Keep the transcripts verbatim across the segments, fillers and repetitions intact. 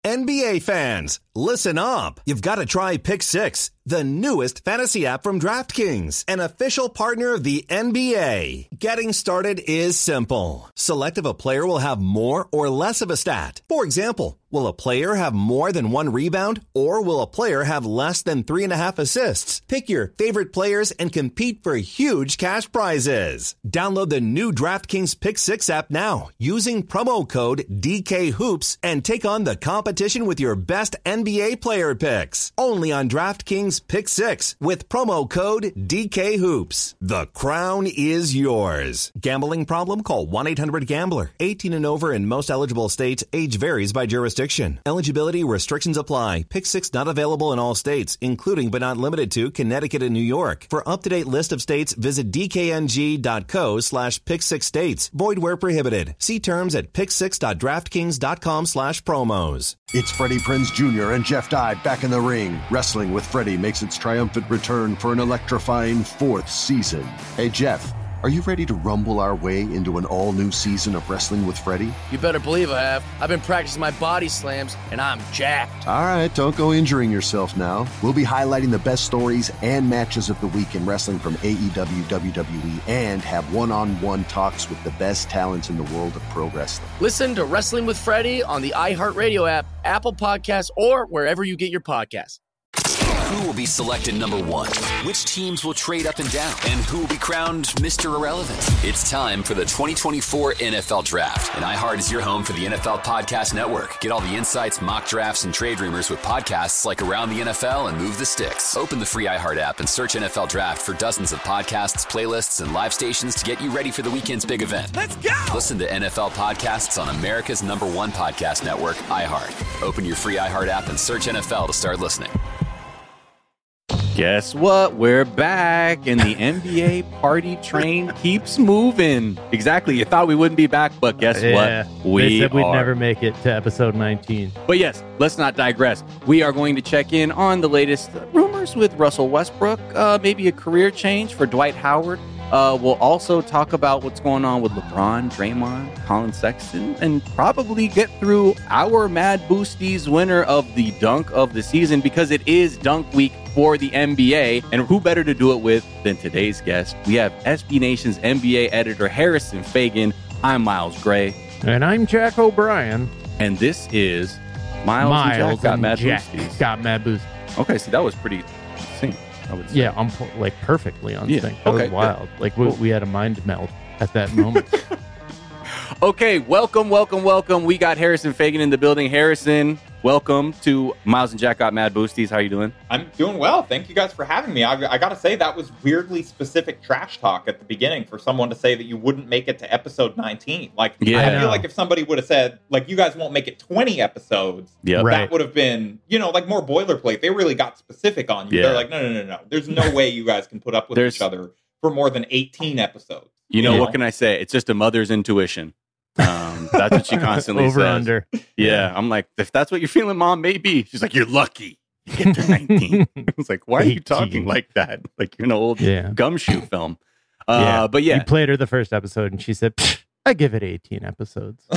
N B A fans, listen up. You've got to try Pick Six, the newest fantasy app from DraftKings, an official partner of the N B A. Getting started is simple. Select if a player will have more or less of a stat. For example, will a player have more than one rebound, or will a player have less than three and a half assists? Pick your favorite players and compete for huge cash prizes. Download the new DraftKings Pick Six app now using promo code D K Hoops and take on the competition with your best N B A player picks. Only on DraftKings Pick Six with promo code D K Hoops. The crown is yours. Gambling problem? Call one eight hundred gambler. eighteen and over in most eligible states. Age varies by jurisdiction. Eligibility restrictions apply. Pick Six not available in all states, including but not limited to Connecticut and New York. For up-to-date list of states, visit dkng.co slash pick six states. Void where prohibited. See terms at pick six dot draftkings dot com slash promos. It's Freddie Prinze Junior and Jeff Dye back in the ring. Wrestling with Freddie makes its triumphant return for an electrifying fourth season. Hey, Jeff, are you ready to rumble our way into an all-new season of Wrestling with Freddie? You better believe I have. I've been practicing my body slams, and I'm jacked. All right, don't go injuring yourself now. We'll be highlighting the best stories and matches of the week in wrestling from A E W, W W E, and have one-on-one talks with the best talents in the world of pro wrestling. Listen to Wrestling with Freddie on the iHeartRadio app, Apple Podcasts, or wherever you get your podcasts. Who will be selected number one? Which teams will trade up and down? And who will be crowned Mister Irrelevant? It's time for the twenty twenty-four N F L Draft. And iHeart is your home for the N F L Podcast Network. Get all the insights, mock drafts, and trade rumors with podcasts like Around the N F L and Move the Sticks. Open the free iHeart app and search N F L Draft for dozens of podcasts, playlists, and live stations to get you ready for the weekend's big event. Let's go! Listen to N F L podcasts on America's number one podcast network, iHeart. Open your free iHeart app and search N F L to start listening. Guess what? We're back, and the N B A party train keeps moving. Exactly. You thought we wouldn't be back, but guess yeah, what? We they said we'd are. never make it to episode nineteen. But yes, let's not digress. We are going to check in on the latest rumors with Russell Westbrook, uh, maybe a career change for Dwight Howard. Uh, we'll also talk about what's going on with LeBron, Draymond, Colin Sexton, and probably get through our Mad Boosties winner of the dunk of the season, because it is dunk week for the N B A. And who better to do it with than today's guest? We have S B Nation's N B A editor, Harrison Fagan. I'm Miles Gray. And I'm Jack O'Brien. And this is Miles, Miles and Jack Got and Mad Jack Boosties. Got Mad Boosties. Okay, so that was pretty succinct, I would say. Yeah, on po- like perfectly on Yeah, sync. That okay, was wild. Like we, Cool. we had a mind meld at that moment. Okay, welcome, welcome, welcome. We got Harrison Fagan in the building. Harrison, welcome to Miles and Jack Got Mad Boosties. How you doing? I'm doing well. Thank you guys for having me. I, I got to say, that was weirdly specific trash talk at the beginning for someone to say that you wouldn't make it to episode nineteen. Like, Yeah. I I feel know. like if somebody would have said, like, you guys won't make it twenty episodes, Yeah. Right. that would have been, you know, like more boilerplate. They really got specific on you. Yeah. They're like, no, no, no, no. There's no way you guys can put up with There's- each other for more than eighteen episodes. You know, what can I say? It's just a mother's intuition. Um, that's what she constantly Over says. under. Yeah, I'm like, if that's what you're feeling, Mom, maybe. She's like, you're lucky. You get to nineteen. I was like, why are you talking eighteen. like that? Like you're an old Yeah. gumshoe film. Uh, But yeah, You played her the first episode and she said, "Pfft, I give it eighteen episodes.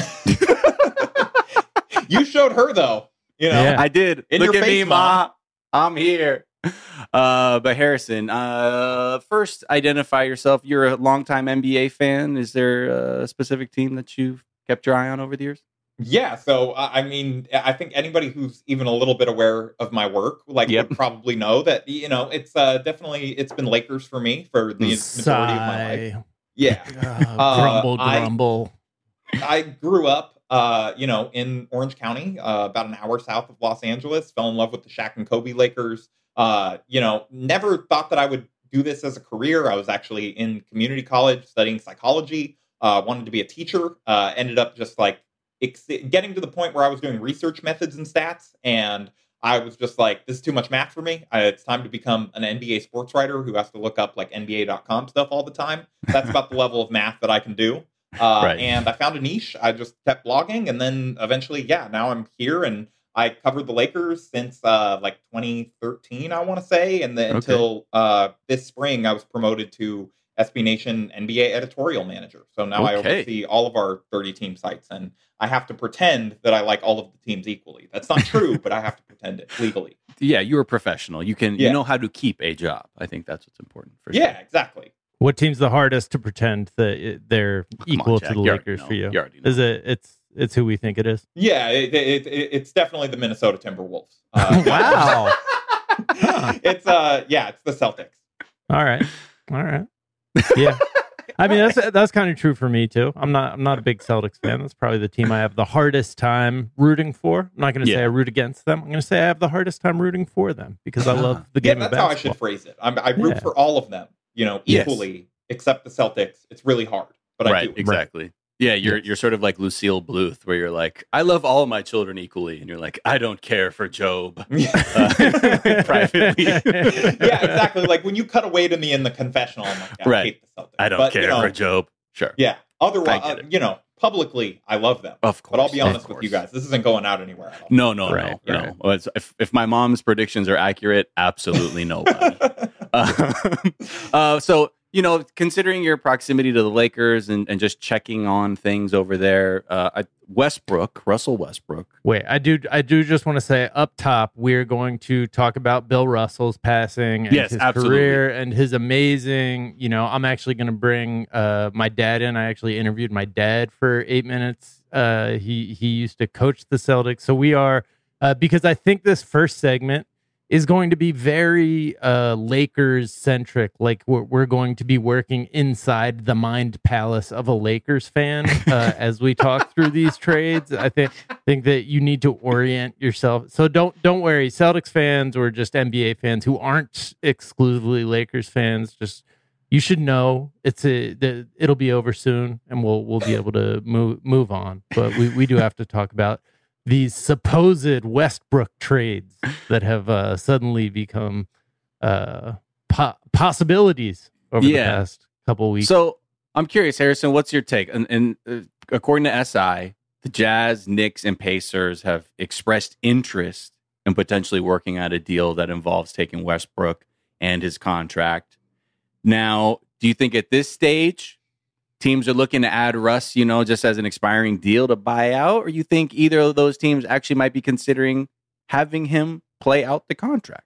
You showed her, though. You know, Yeah. I did. In Look your at me, face, Ma. I'm here. Uh, but Harrison, uh, first identify yourself. You're a longtime N B A fan. Is there a specific team that you've kept your eye on over the years? Yeah, so uh, I mean, I think anybody who's even a little bit aware of my work, like, Yep. would probably know that, you know, it's uh, definitely it's been Lakers for me for the majority of my life. Sigh. Yeah, Uh, grumble, I- grumble. I grew up, uh, you know, in Orange County, uh, about an hour south of Los Angeles. Fell in love with the Shaq and Kobe Lakers. Uh, you know, never thought that I would do this as a career. I was actually in community college studying psychology. Uh, wanted to be a teacher. Uh, ended up just like ex- getting to the point where I was doing research methods and stats, and I was just like, this is too much math for me. I, it's time to become an N B A sports writer who has to look up like N B A dot com stuff all the time. That's about the level of math that I can do. Uh, Right. And I found a niche. I just kept blogging, and then eventually, yeah, now I'm here, and I covered the Lakers since uh, like twenty thirteen, I want to say, and then Okay. until uh, this spring, I was promoted to S B Nation N B A editorial manager. So now I Okay. oversee all of our thirty team sites, and I have to pretend that I like all of the teams equally. That's not true, but I have to pretend it legally. Yeah, you're a professional. You can Yeah. you know how to keep a job. I think that's what's important for Yeah, sure. exactly. What team's the hardest to pretend that it- they're Come equal on, to Jack, the you already Lakers know. for you? You already know. Is it? It's it's who we think it is. Yeah, it, it, it, it's definitely the Minnesota Timberwolves. Uh, Wow. it's uh, yeah, it's the Celtics. All right. All right. Yeah. I mean, that's that's kind of true for me too. I'm not I'm not a big Celtics fan. That's probably the team I have the hardest time rooting for. I'm not going to say Yeah. I root against them. I'm going to say I have the hardest time rooting for them because I love the Yeah, game of that's how I basketball. should phrase it. I'm, I root Yeah. for all of them, you know, Yes. equally, except the Celtics. It's really hard, but I Right, do. exactly. Yeah, you're Yes. you're sort of like Lucille Bluth, where you're like, I love all of my children equally, and you're like, I don't care for Job. Uh, privately. yeah, exactly. Like when you cut away to me in the confessional, I'm like, I Right. hate the Celtics. I don't But, care you know, for Job. Sure. Yeah. Otherwise, I get uh, it. you know, publicly, I love them. Of But I'll course, be of honest with you course. guys, this isn't going out anywhere at all. No, no, Right, no, right. no. Well, it's- if if my mom's predictions are accurate, absolutely nobody. uh, uh, so you know, considering your proximity to the Lakers and, and just checking on things over there, uh, I, Westbrook, Russell Westbrook. Wait, I do I do just want to say up top, we're going to talk about Bill Russell's passing and Yes, his absolutely. career and his amazing, you know, I'm actually going to bring uh, my dad in. I actually interviewed my dad for eight minutes. Uh, he, he used to coach the Celtics. So we are, uh, because I think this first segment is going to be very uh, Lakers centric. Like we're, we're going to be working inside the mind palace of a Lakers fan uh, as we talk through these trades. I think think that you need to orient yourself. So don't don't worry, Celtics fans or just N B A fans who aren't exclusively Lakers fans. Just you should know it's a the, it'll be over soon, and we'll we'll be able to move move on. But we, we do have to talk about these supposed Westbrook trades that have uh, suddenly become uh, po- possibilities over Yeah. the past couple weeks. So I'm curious, Harrison, what's your take? And, and uh, according to S I, the Jazz, Knicks, and Pacers have expressed interest in potentially working out a deal that involves taking Westbrook and his contract. Now, do you think at this stage teams are looking to add Russ, you know, just as an expiring deal to buy out, or you think either of those teams actually might be considering having him play out the contract?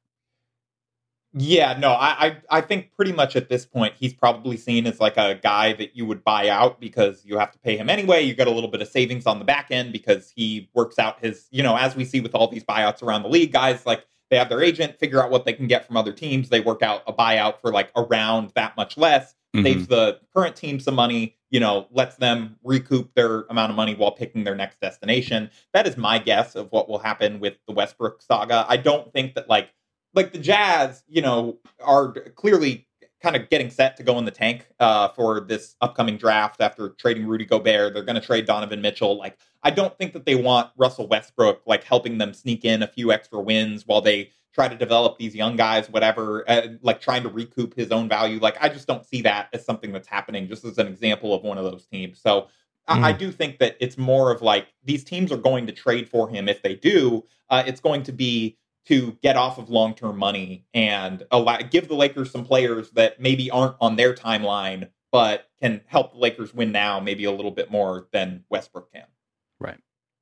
Yeah, no, I, I I think pretty much at this point he's probably seen as like a guy that you would buy out because you have to pay him anyway. You get a little bit of savings on the back end because he works out his, you know, as we see with all these buyouts around the league, guys like they have their agent figure out what they can get from other teams. They work out a buyout for like around that much less, Mhm. saves the current team some money, you know, lets them recoup their amount of money while picking their next destination. That is my guess of what will happen with the Westbrook saga. I don't think that like Like the Jazz, you know, are clearly kind of getting set to go in the tank uh, for this upcoming draft after trading Rudy Gobert. They're going to trade Donovan Mitchell. Like, I don't think that they want Russell Westbrook, like, helping them sneak in a few extra wins while they try to develop these young guys, whatever, uh, like trying to recoup his own value. Like, I just don't see that as something that's happening, just as an example of one of those teams. So I, Mm. I do think that it's more of like these teams are going to trade for him. If they do, uh, it's going to be to get off of long-term money and allow, give the Lakers some players that maybe aren't on their timeline, but can help the Lakers win now maybe a little bit more than Westbrook can. Right.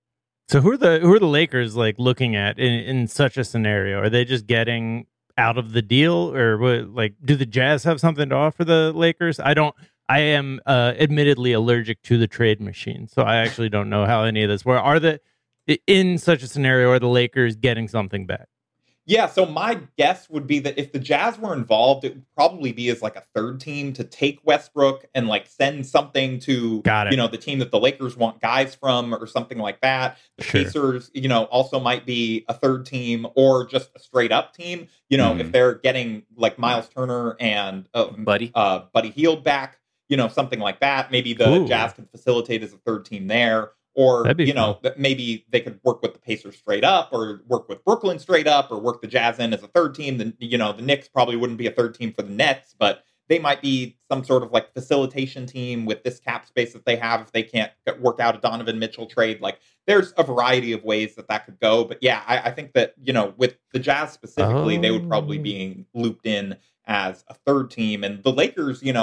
So who are the who are the Lakers like looking at in, in such a scenario? Are they just getting out of the deal, or what, like do the Jazz have something to offer the Lakers? I don't. I am uh, admittedly allergic to the trade machine, so I actually don't know how any of this. Where are the in such a scenario? Are the Lakers getting something back? Yeah, so my guess would be that if the Jazz were involved, it would probably be as like a third team to take Westbrook and like send something to, Got it. you know, the team that the Lakers want guys from or something like that. The Sure. Pacers, you know, also might be a third team or just a straight up team. You know, Mhm. if they're getting like Miles Turner and uh, Buddy? uh, Buddy Hield back, you know, something like that. Maybe the Ooh. Jazz could facilitate as a third team there. Or, That'd be you know, that maybe they could work with the Pacers straight up or work with Brooklyn straight up or work the Jazz in as a third team. Then, you know, the Knicks probably wouldn't be a third team for the Nets, but they might be some sort of like facilitation team with this cap space that they have if they can't get, work out a Donovan Mitchell trade. Like there's a variety of ways that that could go. But yeah, I, I think that, you know, with the Jazz specifically, Oh. they would probably be looped in as a third team. And the Lakers, you know,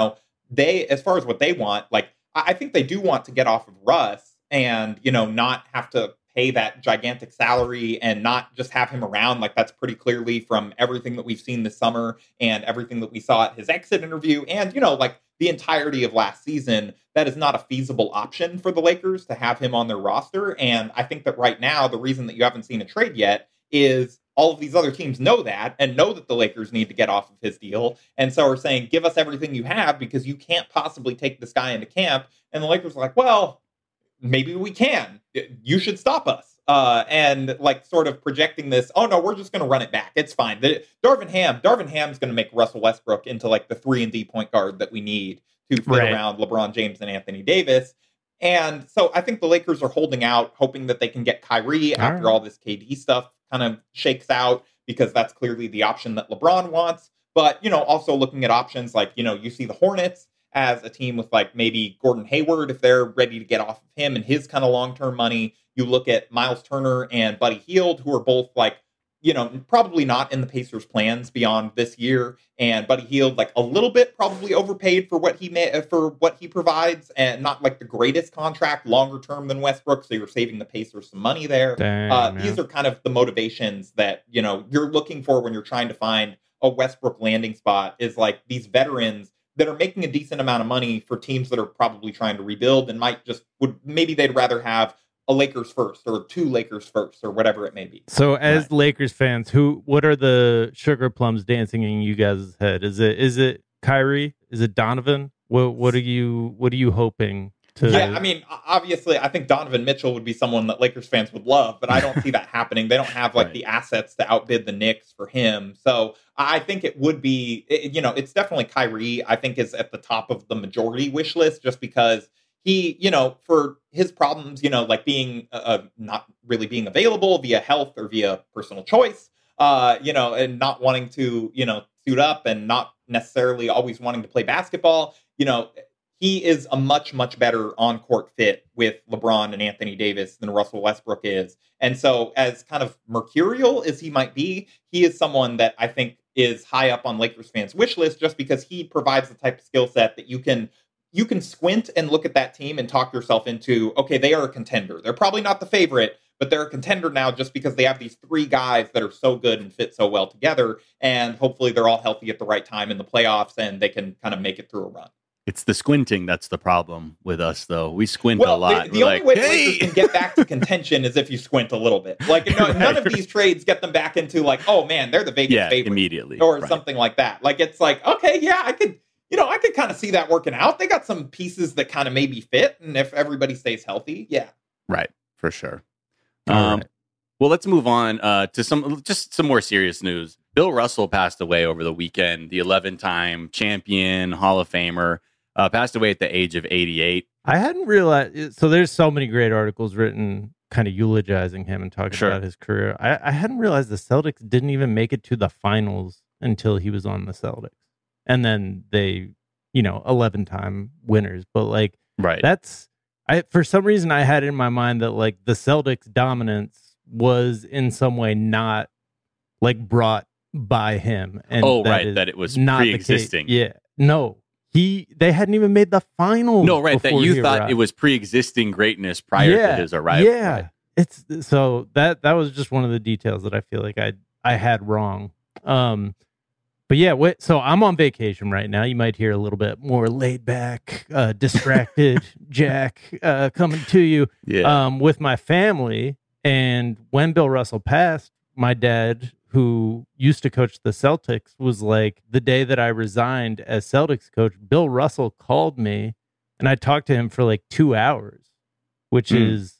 they, as far as what they want, like, I think they do want to get off of Russ and, you know, not have to pay that gigantic salary and not just have him around. Like, that's pretty clearly from everything that we've seen this summer and everything that we saw at his exit interview and, you know, like the entirety of last season, that is not a feasible option for the Lakers to have him on their roster. And I think that right now, the reason that you haven't seen a trade yet is all of these other teams know that and know that the Lakers need to get off of his deal. And so are saying, give us everything you have because you can't possibly take this guy into camp. And the Lakers are like, well, maybe we can. You should stop us. Uh, and like sort of projecting this, oh no, we're just going to run it back. It's fine. The, Darvin Ham, Darvin Ham's going to make Russell Westbrook into like the three and D point guard that we need to fit right around LeBron James and Anthony Davis. And so I think the Lakers are holding out, hoping that they can get Kyrie all after right. all this K D stuff kind of shakes out, because that's clearly the option that LeBron wants. But, you know, also looking at options like, you know, you see the Hornets as a team with like maybe Gordon Hayward, if they're ready to get off of him and his kind of long-term money. You look at Miles Turner and Buddy Hield, who are both like, you know, probably not in the Pacers' plans beyond this year. And Buddy Hield, like a little bit probably overpaid for what he may, for what he provides, and not like the greatest contract, longer term than Westbrook. So you're saving the Pacers some money there. Dang, uh, man. these are kind of the motivations that, you know, you're looking for when you're trying to find a Westbrook landing spot, is like these veterans that are making a decent amount of money for teams that are probably trying to rebuild and might just would maybe they'd rather have a Lakers first or two Lakers first or whatever it may be. So as Right. Lakers fans, who what are the sugar plums dancing in you guys' head? Is it is it Kyrie? Is it Donovan? What what are you what are you hoping to Yeah, I mean, obviously, I think Donovan Mitchell would be someone that Lakers fans would love, but I don't see that happening. They don't have like Right. the assets to outbid the Knicks for him. So I think it would be, it- you know, it's definitely Kyrie, I think, is at the top of the majority wish list, just because he, you know, for his problems, you know, like being uh, not really being available via health or via personal choice, uh, you know, and not wanting to, you know, suit up and not necessarily always wanting to play basketball, you know, he is a much, much better on-court fit with LeBron and Anthony Davis than Russell Westbrook is. And so as kind of mercurial as he might be, he is someone that I think is high up on Lakers fans' wish list, just because he provides the type of skill set that you can you can squint and look at that team and talk yourself into, okay, they are a contender. They're probably not the favorite, but they're a contender now just because they have these three guys that are so good and fit so well together. And hopefully they're all healthy at the right time in the playoffs and they can kind of make it through a run. It's the squinting that's the problem with us, though. We squint Well, a lot. the, the We're only like, way the hey! Lakers can get back to contention is if you squint a little bit. Like, no, none of these trades get them back into like, oh man, they're the Vegas yeah, favorite, immediately. or Right. something like that. Like, it's like, okay, yeah, I could, you know, I could kind of see that working out. They got some pieces that kind of maybe fit, and if everybody stays healthy, yeah. Right, for sure. All Um, right. Well, let's move on uh, to some just some more serious news. Bill Russell passed away over the weekend. The eleven-time champion, Hall of Famer, uh, passed away at the age of eighty-eight. I hadn't realized. So there's so many great articles written kind of eulogizing him and talking Sure. about his career. I, I hadn't realized the Celtics didn't even make it to the finals until he was on the Celtics. And then they, you know, eleven-time winners. But like, Right. that's, I for some reason I had in my mind that like the Celtics dominance was in some way not like brought by him. And oh, that right. is That it was not the case. pre-existing. Yeah. No. He they hadn't even made the finals. No, right. That before you he thought arrived. it was pre-existing greatness prior Yeah, to his arrival. Yeah. Right. It's so that that was just one of the details that I feel like I I had wrong. Um but yeah, what so I'm on vacation right now. You might hear a little bit more laid back, uh distracted Jack uh coming to you Yeah. um with my family. And when Bill Russell passed, my dad, who used to coach the Celtics, was like, the day that I resigned as Celtics coach, Bill Russell called me and I talked to him for like two hours, which Mm. is,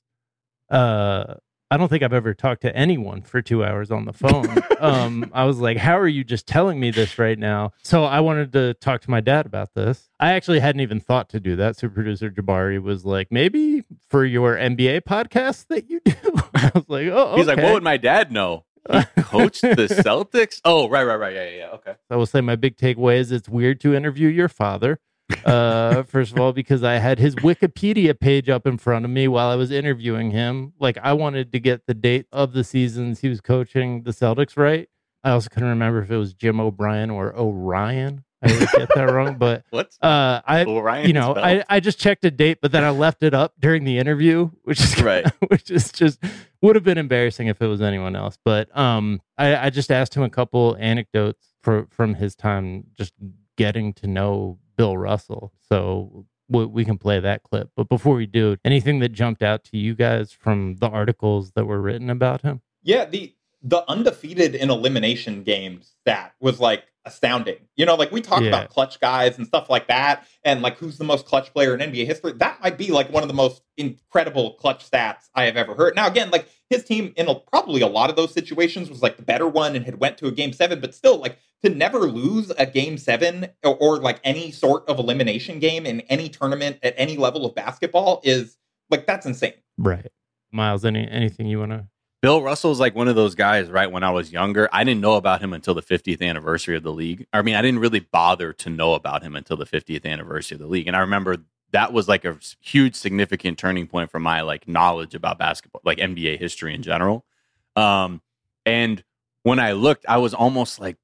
uh, I don't think I've ever talked to anyone for two hours on the phone. um, I was like, how are you just telling me this right now? So I wanted to talk to my dad about this. I actually hadn't even thought to do that. So producer Jabari was like, maybe for your N B A podcast that you do. I was like, oh, He's like, okay. what would my dad know? He coached the Celtics? Oh, right, right, right. Yeah, yeah, yeah. Okay. I will say my big takeaway is it's weird to interview your father. Uh, first of all, because I had his Wikipedia page up in front of me while I was interviewing him. Like, I wanted to get the date of the seasons he was coaching the Celtics right. I also couldn't remember if it was Jim O'Brien or Orion. I always get that wrong, but what? Uh, I, you know, I, I just checked a date, but then I left it up during the interview, which is right. which is just would have been embarrassing if it was anyone else. But um, I, I just asked him a couple anecdotes for, from his time just getting to know Bill Russell. So we, we can play that clip. But before we do, anything that jumped out to you guys from the articles that were written about him? Yeah, the the undefeated in elimination games stat was like astounding. You know, like we talk Yeah. about clutch guys and stuff like that, and like who's the most clutch player in N B A history. That might be like one of the most incredible clutch stats I have ever heard. Now, again, like his team in a, probably a lot of those situations was like the better one and had went to a game seven, but still, like to never lose a game seven or, or like any sort of elimination game in any tournament at any level of basketball is like that's insane. Right. Miles, any anything you want to? Bill Russell's like one of those guys, right? When I was younger, I didn't know about him until the fiftieth anniversary of the league. I mean, I didn't really bother to know about him until the fiftieth anniversary of the league. And I remember that was like a huge, significant turning point for my like knowledge about basketball, like N B A history in general. Um, and when I looked, I was almost like,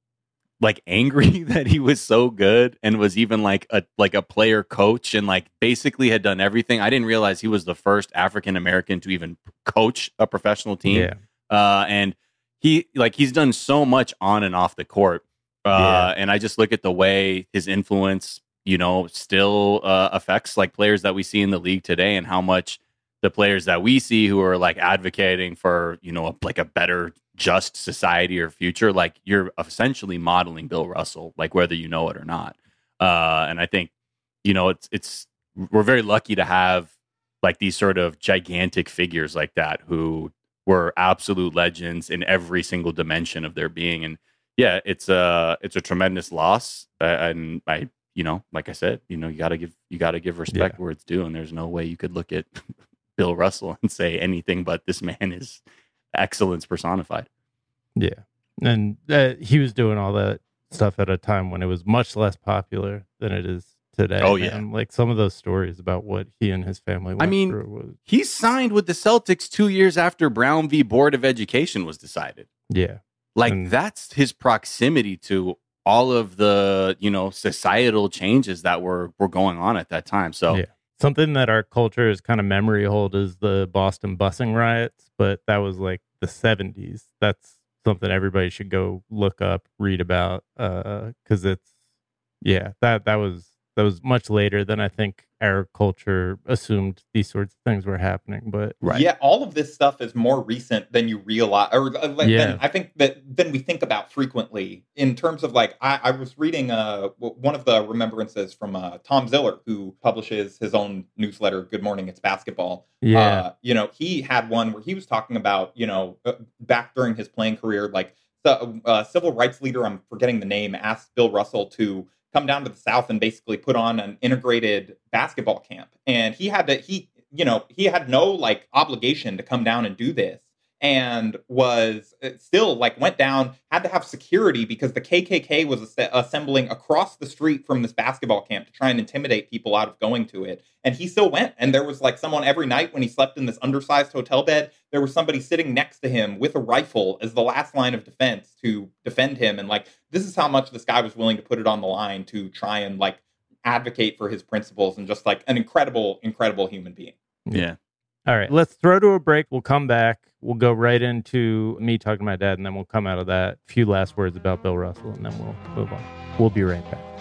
like angry that he was so good and was even like a like a player coach and like basically had done everything. I didn't realize he was the first African American to even coach a professional team. Yeah. Uh, and he like he's done so much on and off the court. Uh, Yeah. and I just look at the way his influence, you know, still uh, affects like players that we see in the league today, and how much the players that we see who are like advocating for, you know, like a better, just society or future, like you're essentially modeling Bill Russell, like whether you know it or not. Uh, and I think, you know, it's, it's, we're very lucky to have like these sort of gigantic figures like that who were absolute legends in every single dimension of their being. And yeah, it's a, it's a tremendous loss. Uh, and I, you know, like I said, you know, you gotta give, you gotta give respect Yeah. where it's due. And there's no way you could look at Bill Russell and say anything but this man is excellence personified. Yeah. And uh, he was doing all that stuff at a time when it was much less popular than it is today. Oh, yeah. And like some of those stories about what he and his family went I mean, through was, he signed with the Celtics two years after Brown v. Board of Education was decided. yeah. Like And- that's his proximity to all of the, you know, societal changes that were, were going on at that time. So Yeah. Something that our culture is kind of memory hold is the Boston busing riots, but that was like the seventies. That's something everybody should go look up, read about, uh, because it's, yeah, that that was that was much later than I think our culture assumed these sorts of things were happening. But Right. Yeah, all of this stuff is more recent than you realize, or uh, like, Yeah. than I think that than we think about frequently. In terms of like, I, I was reading uh w- one of the remembrances from uh, Tom Ziller, who publishes his own newsletter, Good Morning, It's Basketball. yeah, Uh, you know, he had one where he was talking about, you know, uh, back during his playing career, like the uh, civil rights leader, I'm forgetting the name, asked Bill Russell to come down to the South and basically put on an integrated basketball camp. And he had to, he, you know, he had no like obligation to come down and do this, and was uh, still like went down, had to have security because the K K K was as- assembling across the street from this basketball camp to try and intimidate people out of going to it. And he still went. And there was like someone every night when he slept in this undersized hotel bed, there was somebody sitting next to him with a rifle as the last line of defense to defend him. And like, this is how much this guy was willing to put it on the line to try and like advocate for his principles, and just like an incredible, incredible human being. Yeah. All right, let's throw to a break. We'll come back. We'll go right into me talking to my dad, and then we'll come out of that. A few last words about Bill Russell, and then we'll move on. We'll be right back.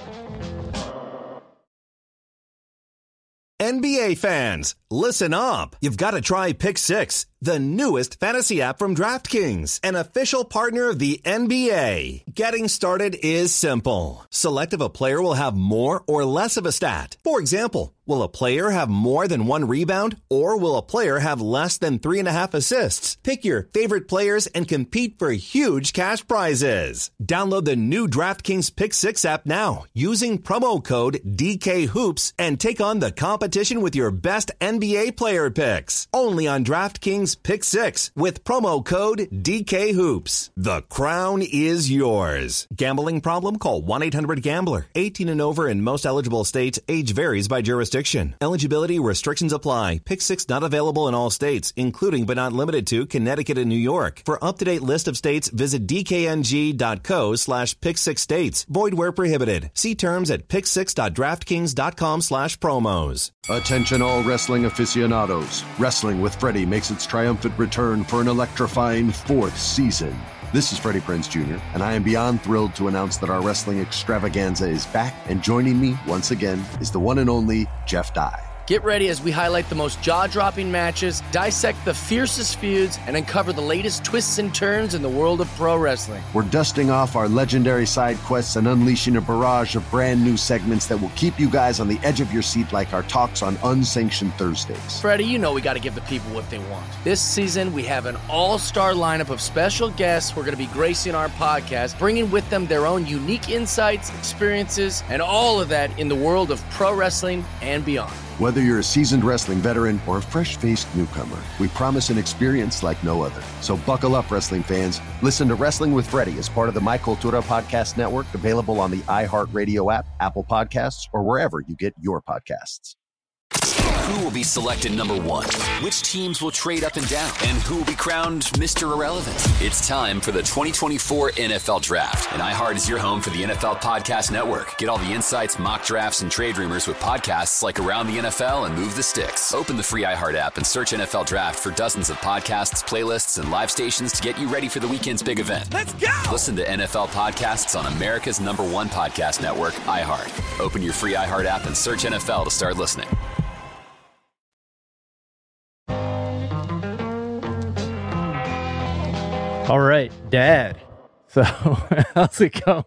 N B A fans, listen up. You've got to try Pick Six, the newest fantasy app from DraftKings, an official partner of the N B A. Getting started is simple. Select if a player will have more or less of a stat. For example, will a player have more than one rebound, or will a player have less than three and a half assists? Pick your favorite players and compete for huge cash prizes. Download the new DraftKings Pick Six app now using promo code D K Hoops and take on the competition with your best N B A player picks. Only on DraftKings Pick Six with promo code D K Hoops. The crown is yours. Gambling problem? Call one eight hundred gambler. eighteen and over in most eligible states. Age varies by jurisdiction. jurisdiction. Eligibility restrictions apply. Pick Six not available in all states, including but not limited to Connecticut and New York. For up-to-date list of states, visit dkng.co slash pick six states. Void where prohibited. See terms at pick six dot draftkings dot com slash promos. Attention all wrestling aficionados. Wrestling with Freddie makes its triumphant return for an electrifying fourth season. This is Freddie Prinze Junior, and I am beyond thrilled to announce that our wrestling extravaganza is back, and joining me once again is the one and only Jeff Dye. Get ready as we highlight the most jaw-dropping matches, dissect the fiercest feuds, and uncover the latest twists and turns in the world of pro wrestling. We're dusting off our legendary side quests and unleashing a barrage of brand new segments that will keep you guys on the edge of your seat like our talks on Unsanctioned Thursdays. Freddie, you know we got to give the people what they want. This season, we have an all-star lineup of special guests who are going to be gracing our podcast, bringing with them their own unique insights, experiences, and all of that in the world of pro wrestling and beyond. Whether you're a seasoned wrestling veteran or a fresh-faced newcomer, we promise an experience like no other. So buckle up, wrestling fans. Listen to Wrestling with Freddie as part of the My Cultura Podcast Network, available on the iHeartRadio app, Apple Podcasts, or wherever you get your podcasts. Who will be selected number one? Which teams will trade up and down? And who will be crowned Mister Irrelevant? It's time for the twenty twenty-four N F L Draft. And iHeart is your home for the N F L Podcast Network. Get all the insights, mock drafts, and trade rumors with podcasts like Around the N F L and Move the Sticks. Open the free iHeart app and search N F L Draft for dozens of podcasts, playlists, and live stations to get you ready for the weekend's big event. Let's go! Listen to N F L podcasts on America's number one podcast network, iHeart. Open your free iHeart app and search N F L to start listening. All right, Dad. So how's it going?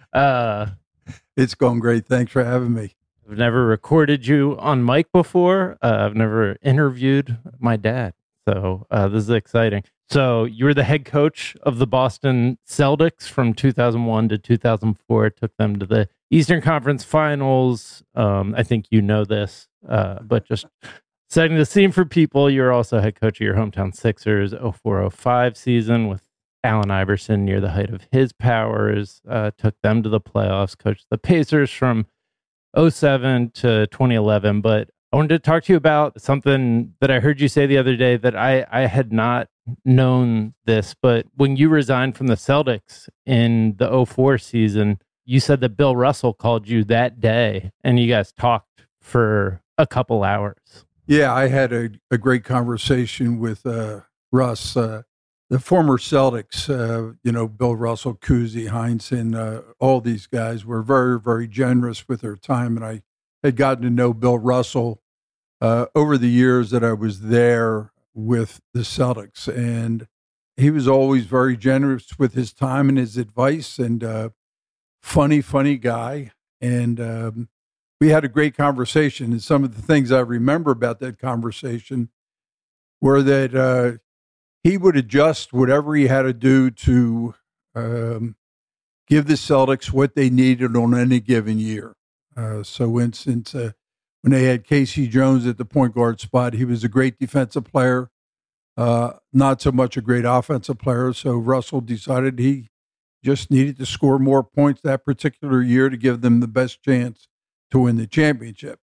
Uh, it's going great. Thanks for having me. I've never recorded you on mic before. Uh, I've never interviewed my dad. So uh, this is exciting. So you were the head coach of the Boston Celtics from two thousand one to two thousand four. Took them to the Eastern Conference Finals. Um, I think you know this, uh, but just setting the scene for people, you're also head coach of your hometown Sixers oh four oh five season with Allen Iverson near the height of his powers. Uh, took them to the playoffs, coached the Pacers from oh seven to twenty eleven. But I wanted to talk to you about something that I heard you say the other day that I, I had not known this, but when you resigned from the Celtics in the oh four season, you said that Bill Russell called you that day and you guys talked for a couple hours. Yeah, I had a, a great conversation with uh, Russ, uh, the former Celtics, uh, you know, Bill Russell, Cousy, Heinsohn, uh, all these guys were very, very generous with their time. And I had gotten to know Bill Russell uh, over the years that I was there with the Celtics. And he was always very generous with his time and his advice, and uh, funny, funny guy. And um, we had a great conversation. And some of the things I remember about that conversation were that uh, he would adjust whatever he had to do to um, give the Celtics what they needed on any given year. Uh, so, instance, uh, when they had Casey Jones at the point guard spot, he was a great defensive player, uh, not so much a great offensive player. So Russell decided he just needed to score more points that particular year to give them the best chance to win the championship.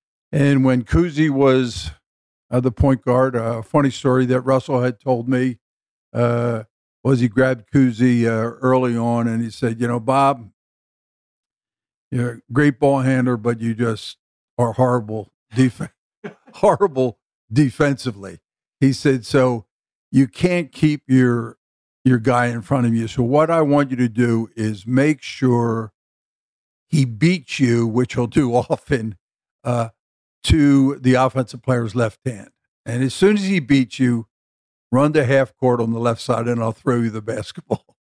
And when Cousy was uh, the point guard, a uh, funny story that Russell had told me uh, was he grabbed Cousy uh, early on and he said, you know, Bob, you're a great ball handler, but you just are horrible, def- horrible defensively. He said, so you can't keep your your guy in front of you. So what I want you to do is make sure he beats you, which he'll do often, uh, to the offensive player's left hand. And as soon as he beats you, run to half court on the left side and I'll throw you the basketball.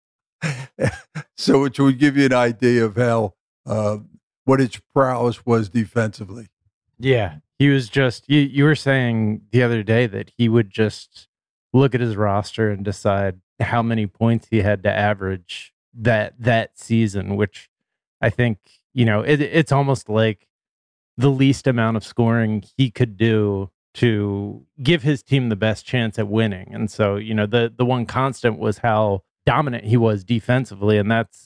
So which would give you an idea of how, uh, what its prowess was defensively. Yeah. He was just, you, you were saying the other day that he would just look at his roster and decide how many points he had to average that, that season, which I think, you know, it, it's almost like the least amount of scoring he could do to give his team the best chance at winning. And so, you know, the, the one constant was how dominant he was defensively. And that's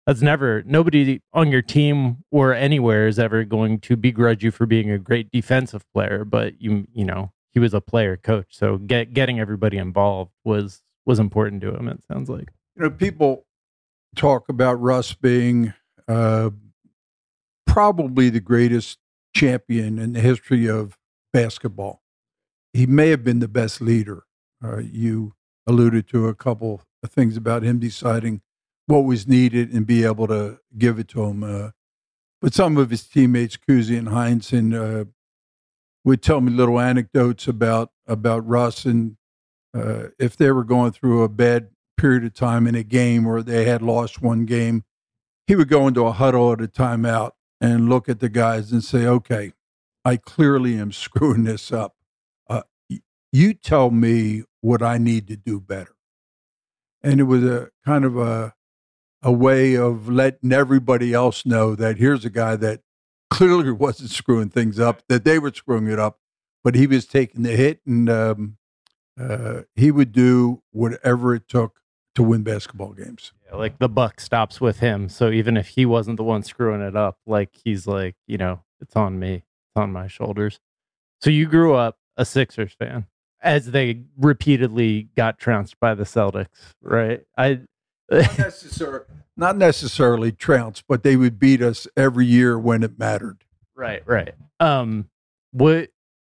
that's never, nobody on your team or anywhere is ever going to begrudge you for being a great defensive player, but you, you know, he was a player coach. So get, getting everybody involved was, was important to him. It sounds like, you know, people talk about Russ being uh, probably the greatest champion in the history of basketball. He may have been the best leader. Uh, you alluded to a couple of things about him deciding what was needed and be able to give it to him. Uh, but some of his teammates, Cousy and Heinsohn, uh, would tell me little anecdotes about about Russ, and uh, if they were going through a bad period of time in a game or they had lost one game, he would go into a huddle at a timeout and look at the guys and say, okay, I clearly am screwing this up. Uh, you tell me what I need to do better. And it was a kind of a a way of letting everybody else know that here's a guy that clearly wasn't screwing things up, that they were screwing it up, but he was taking the hit, and um, uh, he would do whatever it took to win basketball games. Yeah, like the buck stops with him. So even if he wasn't the one screwing it up, like he's like, you know, it's on me, it's on my shoulders. So you grew up a Sixers fan as they repeatedly got trounced by the Celtics, right? I not, necessar- not necessarily trounced, but they would beat us every year when it mattered. Right, right. Um, what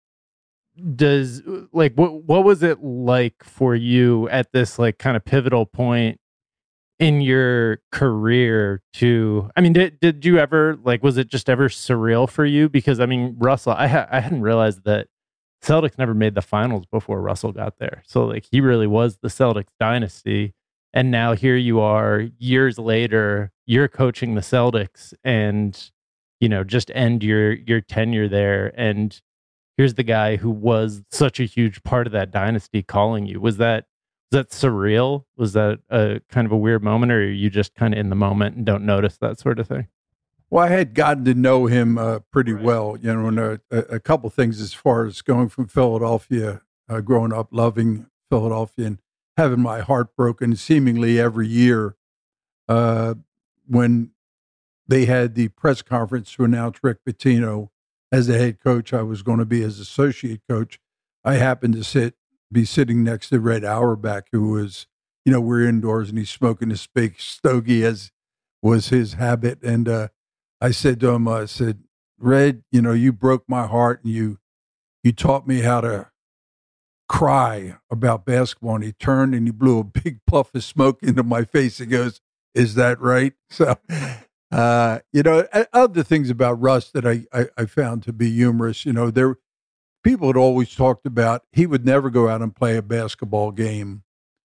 does like what what was it like for you at this like kind of pivotal point in your career to, I mean, did did you ever, like, was it just ever surreal for you? Because I mean, Russell, I ha- I hadn't realized that Celtics never made the finals before Russell got there. So like he really was the Celtics dynasty. And now here you are years later, you're coaching the Celtics and, you know, just end your your tenure there. And here's the guy who was such a huge part of that dynasty calling you. Was that was that surreal? Was that a kind of a weird moment, or are you just kind of in the moment and don't notice that sort of thing? Well, I had gotten to know him uh, pretty right. well, you know, and a, a couple things as far as going from Philadelphia, uh, growing up loving Philadelphia and having my heart broken seemingly every year uh, when they had the press conference to announce Rick Pitino as the head coach. I was going to be his associate coach. I happened to sit, be sitting next to Red Auerbach, who was, you know, we're indoors and he's smoking his big stogie as was his habit. And uh, I said to him, I said, Red, you know, you broke my heart and you, you taught me how to cry about basketball. And he turned and he blew a big puff of smoke into my face. He goes, is that right? So, uh, you know, other things about Russ that I, I, I found to be humorous, you know, there, people had always talked about he would never go out and play a basketball game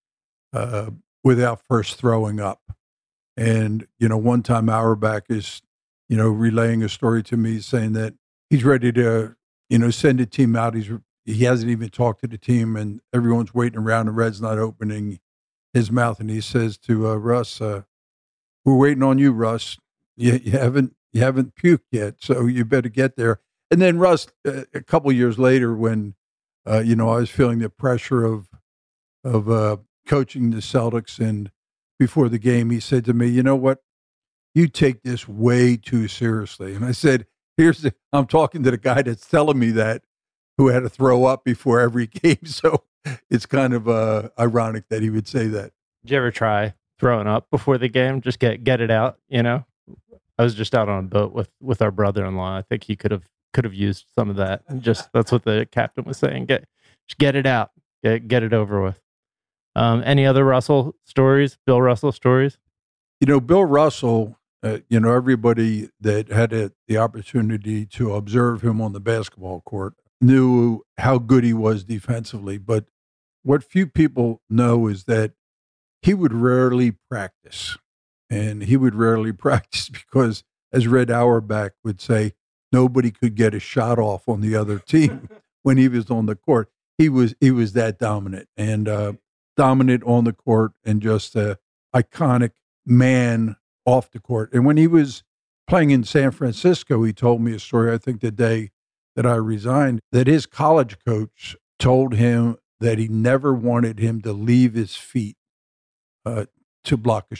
uh, without first throwing up. And, you know, one time Auerbach is, you know, relaying a story to me saying that he's ready to, you know, send a team out. He's He hasn't even talked to the team and everyone's waiting around and Red's not opening his mouth. And he says to uh, Russ, uh, we're waiting on you, Russ. You, you haven't you haven't puked yet, so you better get there. And then Russ, uh, a couple of years later, when uh, you know I was feeling the pressure of of uh, coaching the Celtics, and before the game, he said to me, "You know what? You take this way too seriously." And I said, "Here's the, I'm talking to the guy that's telling me that, who had to throw up before every game." So it's kind of uh, ironic that he would say that. Did you ever try throwing up before the game? Just get get it out, you know? I was just out on a boat with, with our brother-in-law. I think he could have could have used some of that. Just that's what the captain was saying. Get just get it out. Get get it over with. Um, any other Russell stories? Bill Russell stories? You know, Bill Russell. Uh, you know, everybody that had a, the opportunity to observe him on the basketball court knew how good he was defensively. But what few people know is that he would rarely practice. And he would rarely practice because, as Red Auerbach would say, nobody could get a shot off on the other team when he was on the court. He was he was that dominant and uh, dominant on the court and just an iconic man off the court. And when he was playing in San Francisco, he told me a story, I think the day that I resigned, that his college coach told him that he never wanted him to leave his feet uh, to block a shot.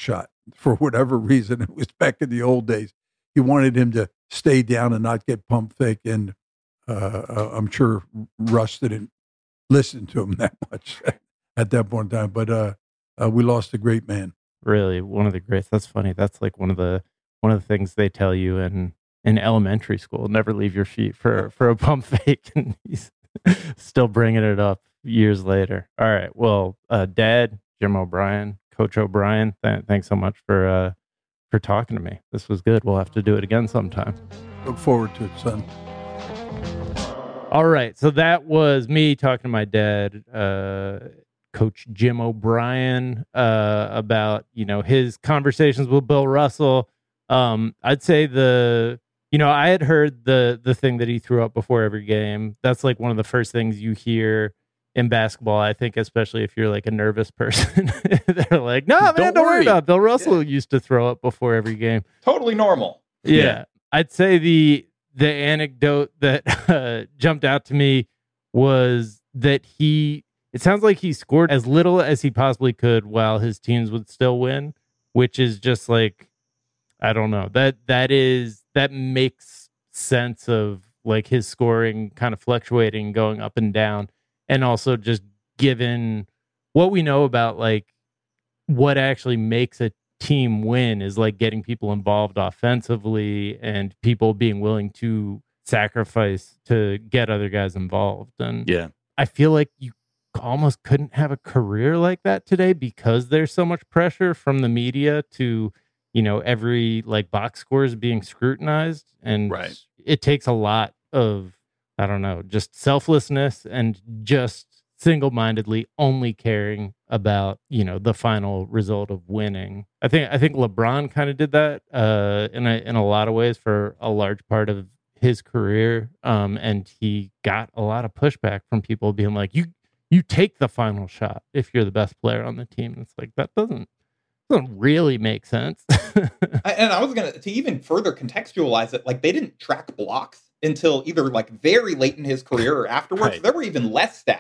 for whatever reason, it was back in the old days, he wanted him to stay down and not get pump fake. And uh, I'm sure Russ didn't listen to him that much at that point in time. But uh, uh, we lost a great man. Really, one of the greats. That's funny. That's like one of the one of the things they tell you in in elementary school. Never leave your feet for for a pump fake, and he's still bringing it up years later. All right. Well, uh, Dad, Jim O'Brien, Coach O'Brien, th- thanks so much for uh, for talking to me. This was good. We'll have to do it again sometime. Look forward to it, son. All right. So that was me talking to my dad, uh, Coach Jim O'Brien, uh, about, you know, his conversations with Bill Russell. Um, I'd say the, you know, I had heard the the thing that he threw up before every game. That's like one of the first things you hear in basketball, I think, especially if you're like a nervous person. They're like, no, man, don't, don't worry about it. Bill Russell yeah. used to throw up before every game. Totally normal. Yeah. yeah. I'd say the the anecdote that uh, jumped out to me was that he, it sounds like he scored as little as he possibly could while his teams would still win, which is just like, I don't know, that that is, that makes sense of like his scoring kind of fluctuating, going up and down. And also just given what we know about like what actually makes a team win is like getting people involved offensively and people being willing to sacrifice to get other guys involved. And yeah, I feel like you almost couldn't have a career like that today because there's so much pressure from the media to, you know, every like box score is being scrutinized, and right. it takes a lot of, I don't know, just selflessness and just single-mindedly only caring about, you know, the final result of winning. I think I think LeBron kind of did that uh, in a in a lot of ways for a large part of his career, um, and he got a lot of pushback from people being like, "You you take the final shot if you're the best player on the team." And it's like that doesn't doesn't really make sense. I, and I was gonna to even further contextualize it, like they didn't track blocks until either like very late in his career or afterwards. Right. There were even less stats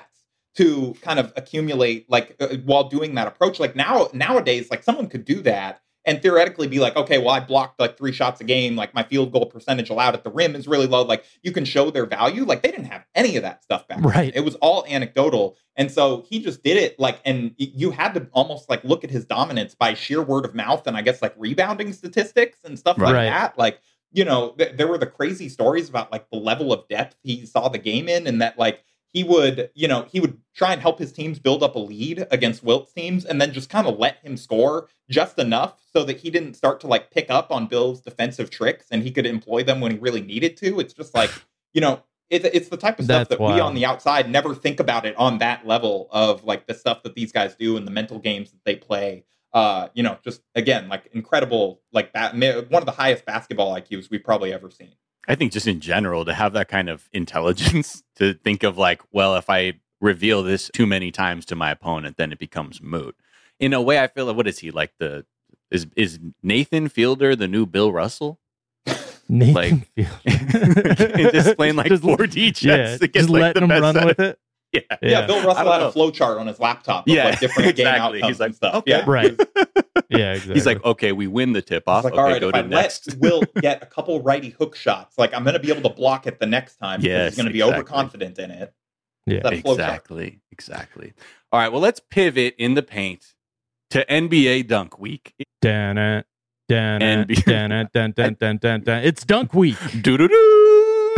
to kind of accumulate like uh, while doing that approach. Like now, nowadays, like someone could do that and theoretically be like, okay, well, I blocked like three shots a game. Like my field goal percentage allowed at the rim is really low. Like you can show their value. Like they didn't have any of that stuff back right. then. It was all anecdotal. And so he just did it like, and you had to almost like look at his dominance by sheer word of mouth and I guess like rebounding statistics and stuff like right. that. Like, you know, th- there were the crazy stories about like the level of depth he saw the game in, and that like he would, you know, he would try and help his teams build up a lead against Wilt's teams and then just kind of let him score just enough so that he didn't start to like pick up on Bill's defensive tricks and he could employ them when he really needed to. It's just like, you know, it, it's the type of stuff That's that wild. we on the outside never think about it on that level of like the stuff that these guys do and the mental games that they play. Uh, you know, just again, like incredible, like ba- one of the highest basketball I Qs we've probably ever seen. I think just in general, to have that kind of intelligence to think of like, well, if I reveal this too many times to my opponent, then it becomes moot. In a way, I feel like, what is he like? The is is Nathan Fielder the new Bill Russell? Nathan like, Fielder. just playing like just, four D chess. Yeah, to get, just like, letting him run set. with it. Yeah. Yeah, yeah. Bill Russell had know. a flow chart on his laptop of Yeah, like different exactly. game outcomes He's like, and stuff. okay. Yeah, Right. Yeah, exactly. He's like, okay, we win the tip off. It's like, okay, all right, go if to I next. let Will get a couple righty hook shots, like I'm going to be able to block it the next time because Yes, he's going to be exactly. overconfident in it. Yeah, That flow chart. Exactly. Exactly. All right. Well, let's pivot in the paint to N B A Dunk Week. Dun it, dun it, N B A. dun it, dun dun dun dun dun. It's Dunk Week. Do do do.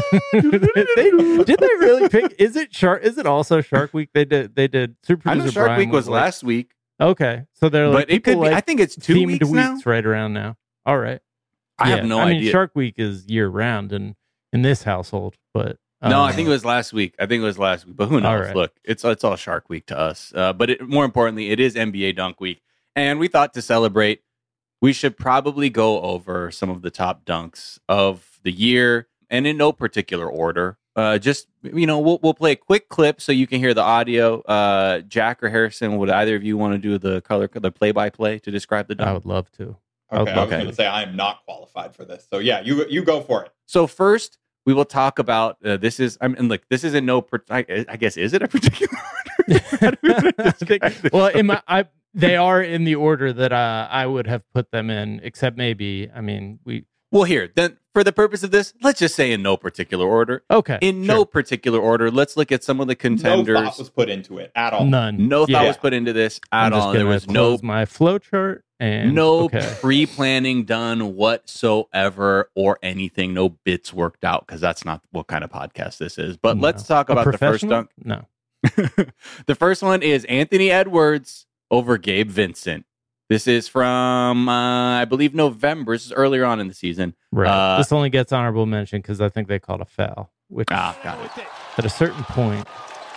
they, did they really pick? Is it Shark? Is it also Shark Week? They did. They did. Super I know Producer Shark Brian Week was like, last week, Okay, so they're like, but it could people be. like I think it's two themed weeks weeks now. right around now. All right. I Yeah, have no I idea. mean, Shark Week is year round in in this household, but um, No, I think it was last week. I think it was last week, but who knows? All right. Look, it's it's all Shark Week to us. Uh, but it, more importantly, it is N B A Dunk Week, and we thought to celebrate, we should probably go over some of the top dunks of the year, and in no particular order. Uh, just you know, we'll we'll play a quick clip so you can hear the audio. Uh, Jack or Harrison, would either of you want to do the color, the play by play to describe the dunk? I would love to. Okay, I was Okay. going to say I am not qualified for this. So yeah, you you go for it. So first, we will talk about uh, this is. I mean, look, this is in no. Per- I, I guess is it a particular order? How do we I think- describe this? well, in my, I they are in the order that uh, I would have put them in, except maybe, I mean, we... Well, here, then, for the purpose of this, let's just say in no particular order. Okay. In sure. no particular order, let's look at some of the contenders. No thought was put into it at all. None. No thought Yeah. was put into this at I'm just all. There gonna was no close my flow chart and no okay. pre-planning done whatsoever or anything. No bits worked out because that's not what kind of podcast this is. But No. let's talk A about the first professional? dunk. No. The first one is Anthony Edwards over Gabe Vincent. This is from, uh, I believe, November. This is earlier on in the season. Right. Uh, this only gets honorable mention because I think they called a foul, which Ah, got it. at a certain point,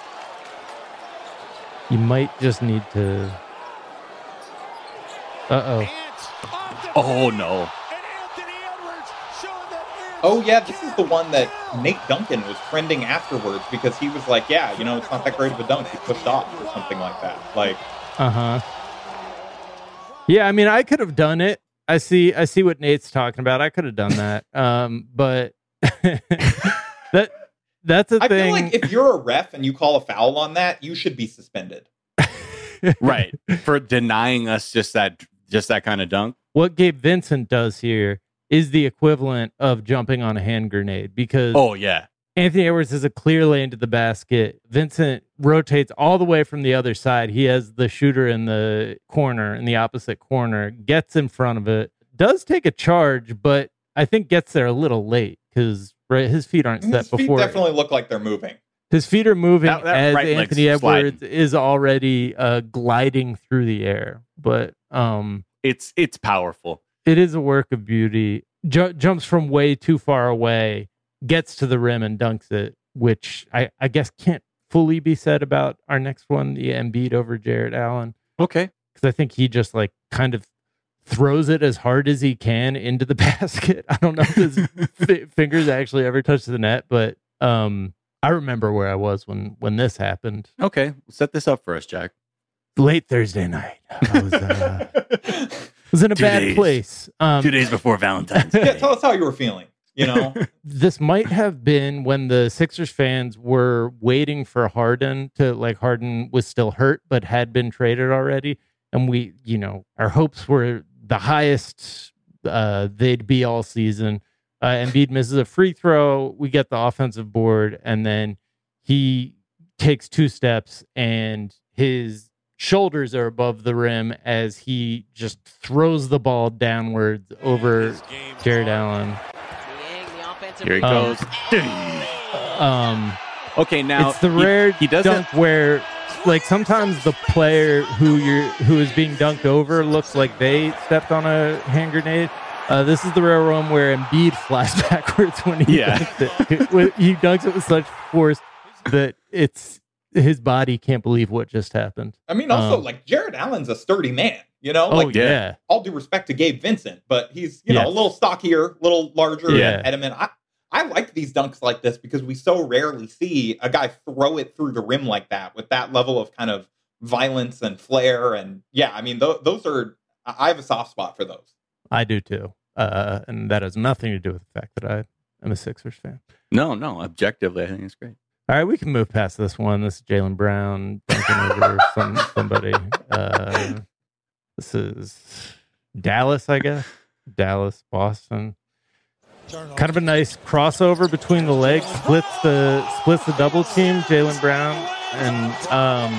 you might just need to... Uh-oh. Oh, no. Oh, yeah, this is the one that Nate Duncan was trending afterwards because he was like, yeah, you know, it's not that great of a dunk. He pushed off or something like that. Like, Uh-huh. Yeah, I mean, I could have done it. I see I see what Nate's talking about. I could have done that. Um, but that that's a I thing. feel like if you're a ref and you call a foul on that, you should be suspended. Right. For denying us just that just that kind of dunk. What Gabe Vincent does here is the equivalent of jumping on a hand grenade because Oh, yeah. Anthony Edwards has a clear lane to the basket. Vincent rotates all the way from the other side. He has the shooter in the corner, in the opposite corner, gets in front of it, does take a charge, but I think gets there a little late because right, his feet aren't And set his feet before. definitely look like they're moving. His feet are moving That- that as right leg's Anthony Edwards sliding. is already uh, gliding through the air. But um, It's it's powerful. it is a work of beauty. Ju- jumps from way too far away, gets to the rim and dunks it, which I, I guess can't fully be said about our next one, the Embiid over Jared Allen. Okay. Because I think he just like kind of throws it as hard as he can into the basket. I don't know if his fi- fingers actually ever touch the net, but um, I remember where I was when when this happened. Okay. Set this up for us, Jack. Late Thursday night. I was, uh, was in a Two bad days. place. Um, Two days before Valentine's Day. Yeah, tell us how you were feeling, you know? this might have been when the Sixers fans were waiting for Harden to like Harden was still hurt but had been traded already, and we, you know, our hopes were the highest uh, they'd be all season. Uh, Embiid misses a free throw, we get the offensive board, and then he takes two steps and his shoulders are above the rim as he just throws the ball downwards over Jared Allen. Here he Um, goes. Um, Okay, now it's the he- rare he, doesn't. dunk where, like, sometimes the player who you're who is being dunked over looks like they stepped on a hand grenade. Uh, this is the rare one where Embiid flies backwards when he Yeah. dunks it. When he dunks it with such force that it's his body can't believe what just happened. I mean, also, Um, like, Jared Allen's a sturdy man, you know? Oh like, yeah. yeah. all due respect to Gabe Vincent, but he's, you Yes. know, a little stockier, a little larger Yeah. Edmund. I, I like these dunks like this because we so rarely see a guy throw it through the rim like that with that level of kind of violence and flair. And yeah, I mean, th- those are, I have a soft spot for those. I do too, uh, and that has nothing to do with the fact that I am a Sixers fan. No, no. Objectively, I think it's great. All right, we can move past this one. This is Jaylen Brown dunking over some somebody. Uh, this is Dallas, I guess. Dallas, Boston. Kind of a nice crossover between the legs. Splits the splits the double team. Jaylen Brown and um,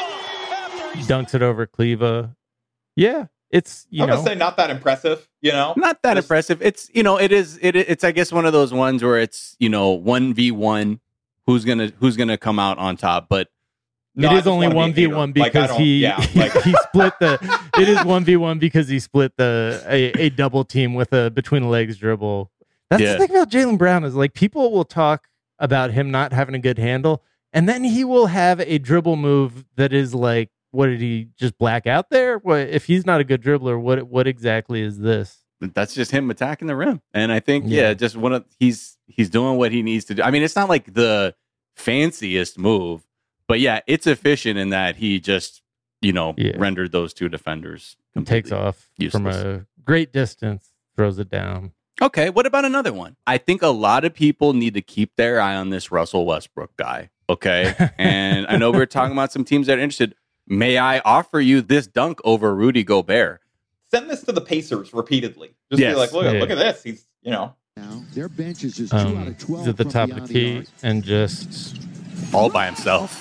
dunks it over Cleva. Yeah, it's you I'm know going to say not that impressive, you know? Not that Just- impressive. It's you know, it is. It it's I guess one of those ones where it's you know one v one. Who's gonna Who's gonna come out on top? But No, it I is just only wanna one be v a one hater. Like, I because don't- he yeah, like- he split the. It is one v one because he split the a, a double team with a between the legs dribble. That's Yeah. the thing about Jaylen Brown is like people will talk about him not having a good handle, and then he will have a dribble move that is like, what did he just black out there? What if he's not a good dribbler? What what exactly is this? that's just him attacking the rim. And I think yeah, Yeah. just one of he's he's doing what he needs to do. I mean, it's not like the fanciest move, but yeah, it's efficient in that he just you know Yeah. rendered those two defenders He takes completely off from useless. a great distance, throws it down. Okay, what about another one? I think a lot of people need to keep their eye on this Russell Westbrook guy. Okay, and I know we we're talking about some teams that are interested. may I offer you this dunk over Rudy Gobert? Send this to the Pacers repeatedly. Just Yes. be like, look, Yeah. look at this. He's, you know. Now, their bench is just two out Um, of twelve he's at the from top of beyond the the key arc. and just All by himself.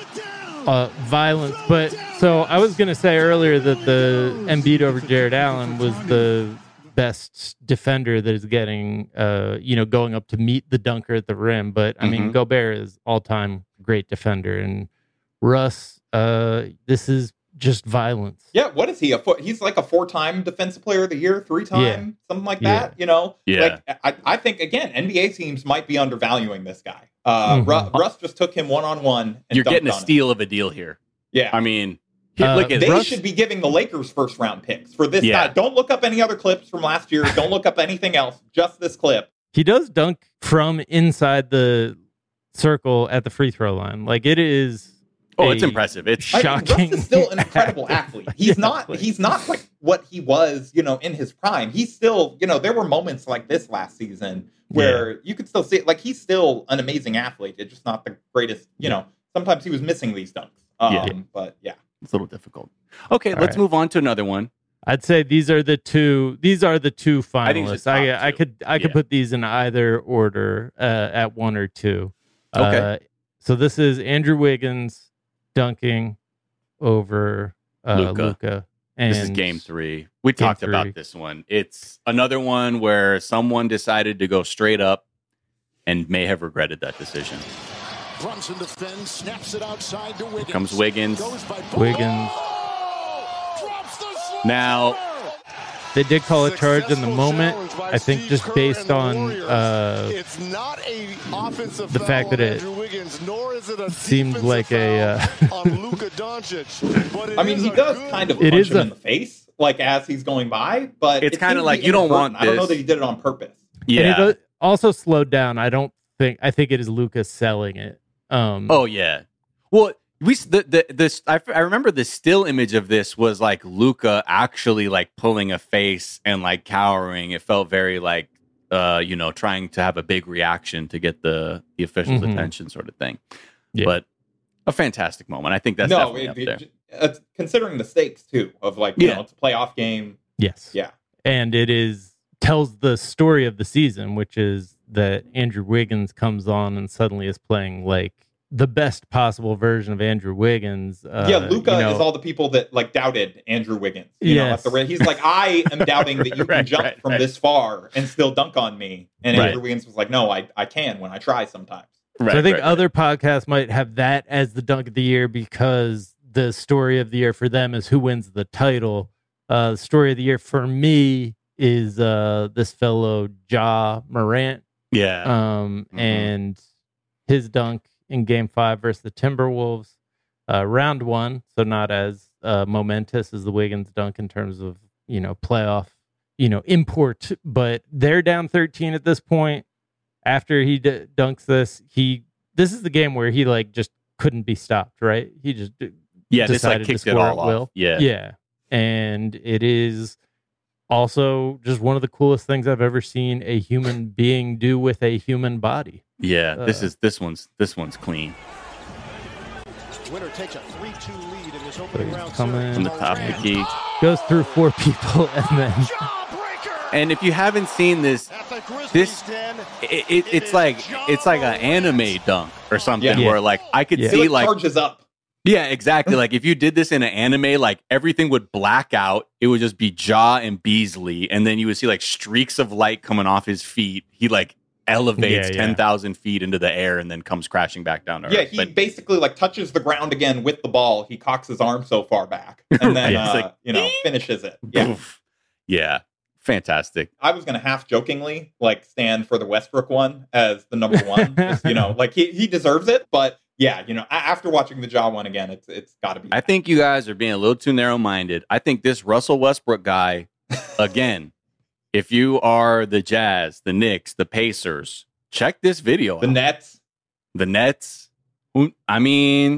uh, violence. But so I was going to say earlier that the Embiid over Jared Allen was the best defender that is getting, uh, you know, going up to meet the dunker at the rim. But I mean, Mhm. Gobert is all time great defender, and Russ, uh, this is just violence. Yeah, what is he? A four, he's like a four-time Defensive Player of the Year, three-time, Yeah. something like Yeah. that. You know, Yeah. Like I, I think again, N B A teams might be undervaluing this guy. Uh, Mhm. Ru- Russ just took him one-on-one. And You're dunked getting a on him. steal of a deal here. Yeah, I mean, Uh, look at they Russ- should be giving the Lakers first-round picks for this Yeah. guy. Don't look up any other clips from last year. Don't look up anything else. Just this clip. He does dunk from inside the circle at the free throw line. Like it is. Oh, a it's impressive. It's I mean, shocking. Russ is still an incredible athlete. He's Yeah, not. like- He's not like what he was, you know, in his prime. He's still, you know, there were moments like this last season where you could still see it. Like he's still an amazing athlete. It's just not the greatest. You know, sometimes he was missing these dunks. Um, Yeah. But yeah, It's a little difficult. Okay, All let's right. move on to another one. I'd say these are the two. These are the two I think it's finalists. the I top I, two. could I could Yeah. put these in either order uh, at one or two. Okay. Uh, so this is Andrew Wiggins dunking over uh, Luka. Luka. And This is game three. We Game talked three. about this one. It's another one where someone decided to go straight up and may have regretted that decision. Brunson defends, snaps it outside to Wiggins. comes Wiggins. Goes by Wiggins. Oh! Drops the slider! Now, They did call a charge in the moment. I think just based on uh, it's not a offensive the foul fact that on it Andrew Wiggins, nor is it a seemed defensive like a, foul uh, on Luka Doncic. But it I mean, is he a does good- kind of It punch is him a- in the face, like as he's going by. But It's it kinda seems to like, be you don't inadvertent. want I don't know this. that he did it on purpose. And it yeah. uh, also slowed down. I don't think. I think it is Lucas selling it. Um, Oh yeah. Well, we s- the the this I, f- I remember the still image of this was like Luca actually like pulling a face and like cowering. It felt very like uh you know trying to have a big reaction to get the the officials' Mhm. attention sort of thing. Yeah. But a fantastic moment. I think that's no, definitely it, up it- there. it's considering the stakes too of like you Yeah. know it's a playoff game. yes. Yeah. And it is tells the story of the season, which is that Andrew Wiggins comes on and suddenly is playing like the best possible version of Andrew Wiggins. Uh, yeah, Luca you know, is all the people that like doubted Andrew Wiggins. You know, Yes. at the re- he's like, I am doubting that you can Right, jump right, from right. this far and still dunk on me. And Right. Andrew Wiggins was like, no, I, I can when I try sometimes. Right, so I think right, right. other podcasts might have that as the dunk of the year because the story of the year for them is who wins the title. Uh, the story of the year for me is uh, this fellow Ja Morant, yeah. um, Mhm. and his dunk in Game Five versus the Timberwolves, uh, round one. So not as uh, momentous as the Wiggins dunk in terms of you know playoff, you know import, but they're down thirteen at this point. After he d- dunks this, he this is the game where he like just couldn't be stopped, right? He just d- yeah, this like decided to kicked it score all at will. off. Yeah. yeah, and it is also just one of the coolest things I've ever seen a human being do with a human body. Yeah, this Uh, is this one's this one's clean. Winner takes a three two lead in this So opening he's round coming series. From the top of the key. Goes through four people and then Jawbreaker And if you haven't seen this, at the Grizzlies' this- den. it, it, it's like it's like an anime dunk or something Yeah. where like I could Yeah. He see like, like charges up. yeah, exactly. Like if you did this in an anime, like everything would black out. It would just be Ja and Beasley, and then you would see like streaks of light coming off his feet. He like elevates Yeah, yeah. ten thousand feet into the air and then comes crashing back down to Yeah, earth. he But basically like touches the ground again with the ball. He cocks his arm so far back and then Right. It's uh, like, you know finishes it. Yeah, oof. yeah, fantastic. I was gonna half jokingly like stand for the Westbrook one as the number one. Just, you know, like he, he deserves it, but yeah, you know, a- after watching the Ja one again, it's it's got to be. I think you guys are being a little too narrow minded. I think this Russell Westbrook guy, again, if you are the Jazz, the Knicks, the Pacers, check this video the out. Nets. The Nets. who- I mean,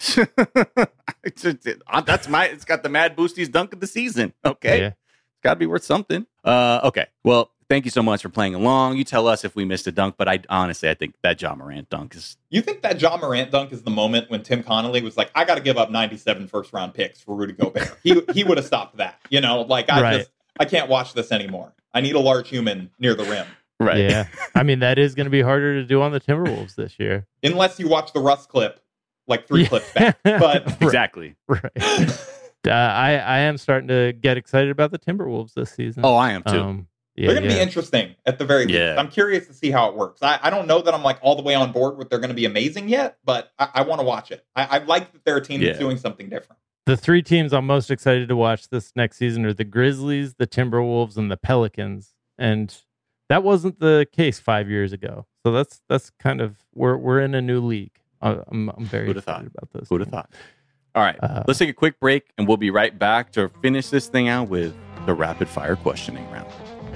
it's- it's- uh, that's my. It's got the Mad Boosties dunk of the season. Okay, yeah. it's got to be worth something. Uh, okay. Well, thank you so much for playing along. You tell us if we missed a dunk, but I honestly, I think that Ja Morant dunk is... You think that Ja Morant dunk is the moment when Tim Connolly was like, I got to give up ninety-seven first-round picks for Rudy Gobert. He he would have stopped that. You know, like, I right. just, I can't watch this anymore. I need a large human near the rim. Right. Yeah. I mean, that is going to be harder to do on the Timberwolves this year. Unless you watch the Russ clip, like three yeah. clips back. But Exactly. Right. uh, I, I am starting to get excited about the Timberwolves this season. Oh, I am too. Um, yeah, they're going to yeah. be interesting at the very least. Yeah. I'm curious to see how it works. I, I don't know that I'm like all the way on board with they're going to be amazing yet, but I, I want to watch it. I, I like that they're a team Yeah. that's doing something different. The three teams I'm most excited to watch this next season are the Grizzlies, the Timberwolves, and the Pelicans. And that wasn't the case five years ago. So that's that's kind of we're we're in a new league. I'm I'm very Who'd have excited thought? about this. Who'd have thought? All right, Uh, let's take a quick break, and we'll be right back to finish this thing out with the rapid fire questioning round.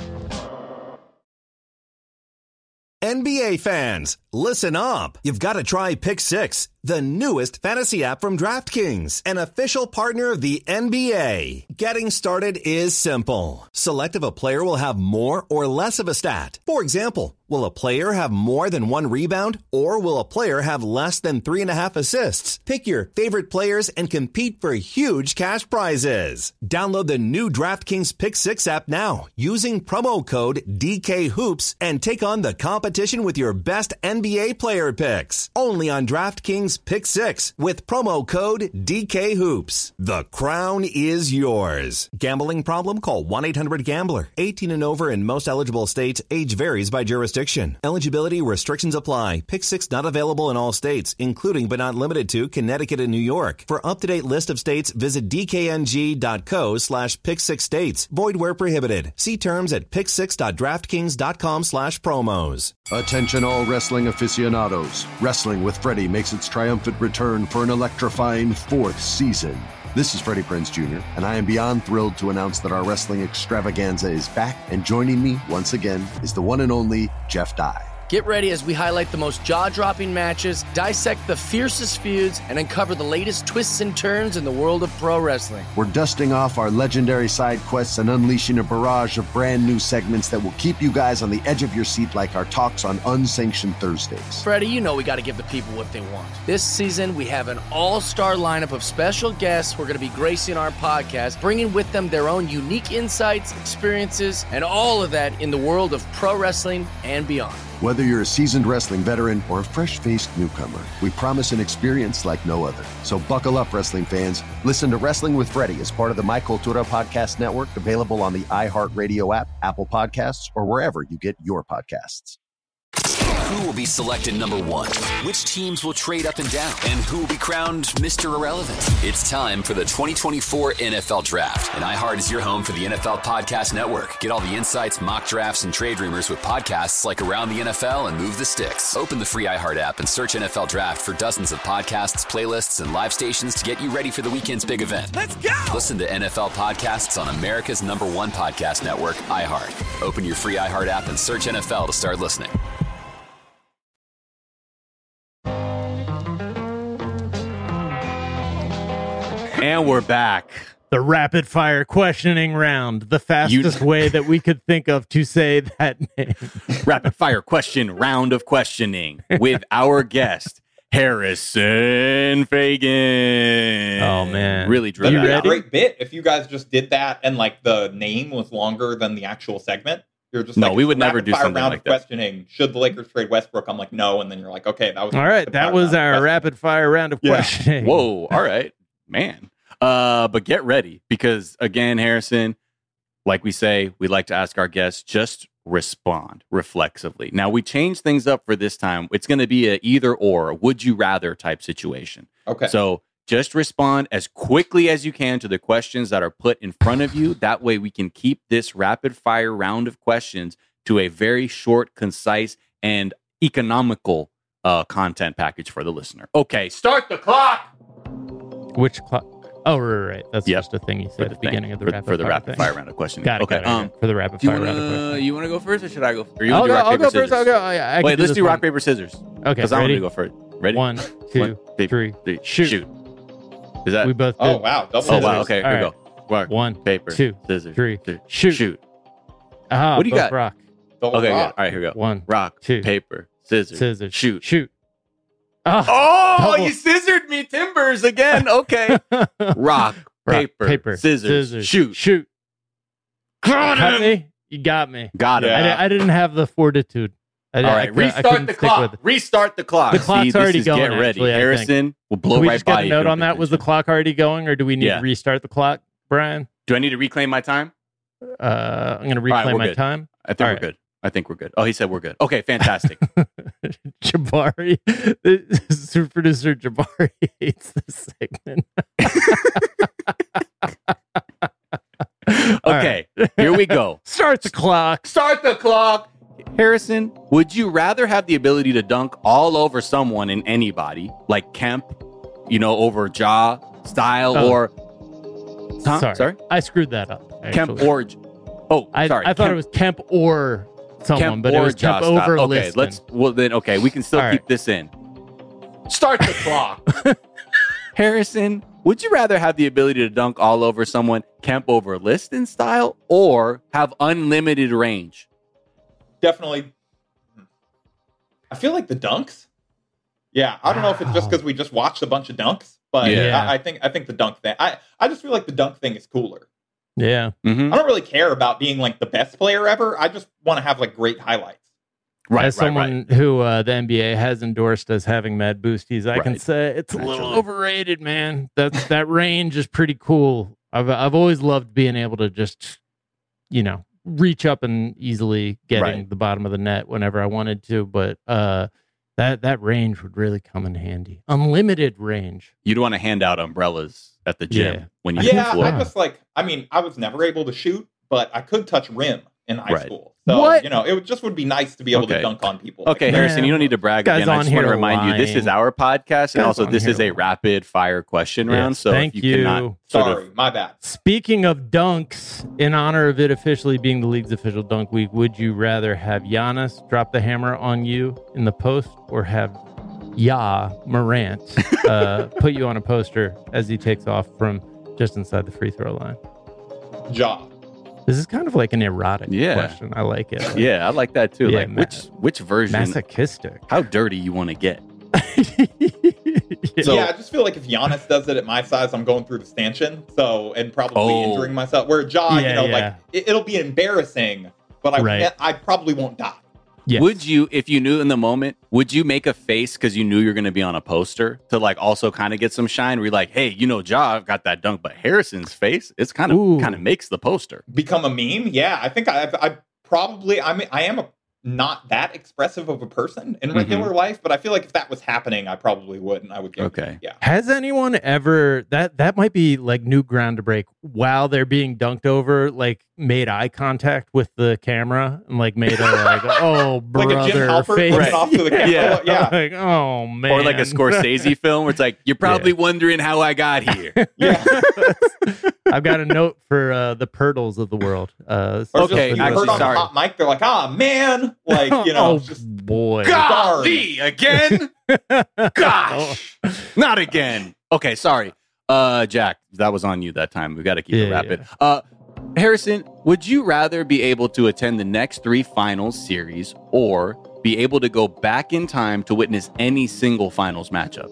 N B A fans, listen up. You've got to try Pick Six, the newest fantasy app from DraftKings, an official partner of the N B A. Getting started is simple. Select if a player will have more or less of a stat. For example, will a player have more than one rebound, or will a player have less than three and a half assists? Pick your favorite players and compete for huge cash prizes. Download the new DraftKings Pick Six app now using promo code D K Hoops and take on the competition with your best N B A player picks. Only on DraftKings Pick Six with promo code D K Hoops. The crown is yours. Gambling problem? Call one eight hundred gambler. eighteen and over in most eligible states. Age varies by jurisdiction. Eligibility restrictions apply. Pick Six not available in all states, including but not limited to Connecticut and New York. For up-to-date list of states, visit dkng.co slash pick six states. Void where prohibited. See terms at pick six dot draftkings dot com slash promos. Attention all wrestling aficionados. Wrestling with Freddie makes its triumphant return for an electrifying fourth season. This is Freddie Prinze Junior, and I am beyond thrilled to announce that our wrestling extravaganza is back, and joining me once again is the one and only Jeff Dye. Get ready as we highlight the most jaw-dropping matches, dissect the fiercest feuds, and uncover the latest twists and turns in the world of pro wrestling. We're dusting off our legendary side quests and unleashing a barrage of brand new segments that will keep you guys on the edge of your seat like our talks on Unsanctioned Thursdays. Freddie, you know we got to give the people what they want. This season, we have an all-star lineup of special guests who are going to be gracing our podcast, bringing with them their own unique insights, experiences, and all of that in the world of pro wrestling and beyond. Whether you're a seasoned wrestling veteran or a fresh-faced newcomer, we promise an experience like no other. So buckle up, wrestling fans. Listen to Wrestling with Freddie as part of the My Cultura Podcast Network, available on the iHeartRadio app, Apple Podcasts, or wherever you get your podcasts. Who will be selected number one? Which teams will trade up and down? And who will be crowned Mister Irrelevant? It's time for the twenty twenty-four N F L Draft. And iHeart is your home for the N F L Podcast Network. Get all the insights, mock drafts, and trade rumors with podcasts like Around the N F L and Move the Sticks. Open the free iHeart app and search N F L Draft for dozens of podcasts, playlists, and live stations to get you ready for the weekend's big event. Let's go! Listen to N F L podcasts on America's number one podcast network, iHeart. Open your free iHeart app and search N F L to start listening. And we're back. The rapid fire questioning round, the fastest you... way that we could think of to say that name. Rapid fire question round of questioning with our guest, Harrison Fagan. Oh, man. Really That'd drew be that a great bit if you guys just did that and like the name was longer than the actual segment. You're just no, like, we would never do something round like of that. Questioning, should the Lakers trade Westbrook? I'm like, no. And then you're like, okay, that was all right. That was our rapid fire round of yeah. questioning. Whoa. All right, man. Uh, but get ready because, again, Harrison, like we say, we like to ask our guests, just respond reflexively. Now, we changed things up for this time. It's going to be a either or, would you rather type situation. Okay. So just respond as quickly as you can to the questions that are put in front of you. That way we can keep this rapid fire round of questions to a very short, concise, and economical uh, content package for the listener. Okay, start the clock. Which clock? Oh, right, right. That's yep. just a thing you said at the thing. beginning of the for, rapid for the fire rapid thing. fire round of questioning. Got it. Okay, Got it, um, for the rapid do you fire wanna, round of questioning. You want to go first, or should I go? Or you I'll want to do go, rock I'll paper go scissors? first. I'll go. I, I Wait, let's do one. rock paper scissors. Okay, because I want to go first. Ready? One, two, One, two, three. three. Shoot. Shoot. Is that? We both. Did. Oh wow! Double oh wow! Okay, All here we right. go. Rock, One, paper, two, scissors, three. three. Shoot. Shoot. Ah, what do you both got? Rock. Double Okay, good. rock. All right, here we go. One, Rock, two, paper, scissors, scissors, shoot. shoot. Oh, Oh, double- you scissored me, Timbers again. Okay. Rock, Rock, paper, paper, scissors, shoot. shoot. Got Got him. me. You got me. Got him. I, di- I didn't have the fortitude. I, All I right, cou- I restart couldn't the stick clock. with it. Restart the clock. The clock's See, this already is going, Get ready. actually, I Harrison will blow Do we right just by get a you. note if you on don't that? pay Was the attention. clock already going, or do we need Yeah. to restart the clock, Brian? Do I need to reclaim my time? Uh, I'm going to right, reclaim we're my good. time. I think All we're right. good. I think we're good. Oh, he said we're good. Okay, fantastic. Jabari, the super producer Jabari hates this segment. Okay, here we go. Start the clock. Start the clock. Harrison, would you rather have the ability to dunk all over someone and anybody, like Kemp, you know, over Ja style, Oh. or huh? Sorry. sorry, I screwed that up. Kemp actually. or oh, I, sorry, I thought Kemp, it was Kemp or someone, Kemp but or it was Ja Kemp style. over Okay, Liston. let's. Well, then, okay, we can still All keep right. this in. Start the clock. Harrison, would you rather have the ability to dunk all over someone, Kemp over Liston style, or have unlimited range? Definitely. I feel like the dunks. Yeah, I don't know if it's just because we just watched a bunch of dunks, but Yeah. I, I think I think the dunk thing. I, I just feel like the dunk thing is cooler. Yeah. Mm-hmm. I don't really care about being like the best player ever. I just want to have like great highlights. Right, As right, someone who uh, the N B A has endorsed as having mad boosties, I can Right. say it's a little Naturally. overrated, man. That that range is pretty cool. I've I've always loved being able to just, you know, reach up and easily getting Right. the bottom of the net whenever I wanted to. But uh, that that range would really come in handy. Unlimited range. You'd want to hand out umbrellas at the gym Yeah. when you Yeah, hit the floor. I just like. I mean, I was never able to shoot, but I could touch rim in high Right. school. So What? you know, it would just would be nice to be able Okay. to dunk on people. Okay, like that. Harrison, you don't need to brag Guys again. I on just want to here remind you, this is lying. our podcast, and Guys also on this is here a rapid fire question Yes, round. So thank if you, you. cannot sort Sorry, of, my bad. Speaking of dunks, in honor of it officially being the league's official dunk week, would you rather have Giannis drop the hammer on you in the post or have Ja Morant uh, put you on a poster as he takes off from just inside the free throw line? Job. This is kind of like an erotic Yeah. question. I like it. yeah, I like that too. Yeah, like ma- which which version? Masochistic. How dirty you want to get? Yeah. yeah, I just feel like if Giannis does it at my size, I'm going through the stanchion. So and probably Oh. injuring myself. Where Ja, Yeah, you know, yeah. like it, it'll be embarrassing, but I Right. I probably won't die. Yes. Would you, if you knew in the moment, would you make a face because you knew you're going to be on a poster to like also kind of get some shine? Where you're like, hey, you know, Ja got that dunk, but Harrison's face, it's kind Ooh. of kind of makes the poster. Become a meme? Yeah, I think I've I probably I mean I am a not that expressive of a person in regular life, but I feel like if that was happening, I probably would, and I would get Okay. Yeah. Has anyone ever that that might be like new ground to break while they're being dunked over, like made eye contact with the camera and like made a like oh brother Like a Jim Halpert face. looking off to the camera. Yeah. Yeah. Like oh man. Or like a Scorsese film where it's like, you're probably wondering how I got here. Yeah. I've got a note for uh, the Pirtles of the world. Uh, Or Okay, just, you actually, heard on sorry. the hot mic, they're like, ah, man. Like, you know, oh it's just boy. Golly, again? Gosh, not again. Okay, sorry. Uh, Jack, that was on you that time. We got to keep it Yeah, rapid. Uh, Harrison, would you rather be able to attend the next three finals series or be able to go back in time to witness any single finals matchup?